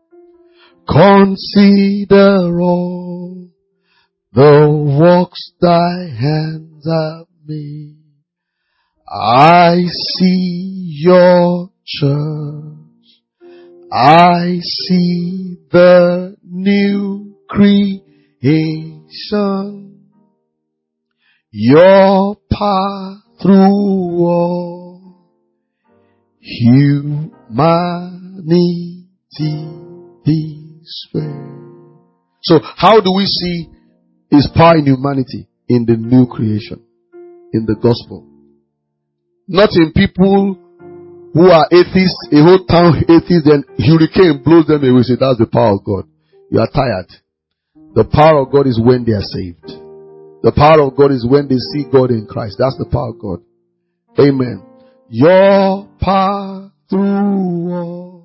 consider all the works thy hands have made, I see your church. I see the new creation. Your path through all humanity display. So how do we see His power in humanity? In the new creation. In the gospel. Not in people who are atheists, a whole town atheists, then hurricane blows them away. Say, that's the power of God. You are tired. The power of God is when they are saved. The power of God is when they see God in Christ. That's the power of God. Amen. Your power through all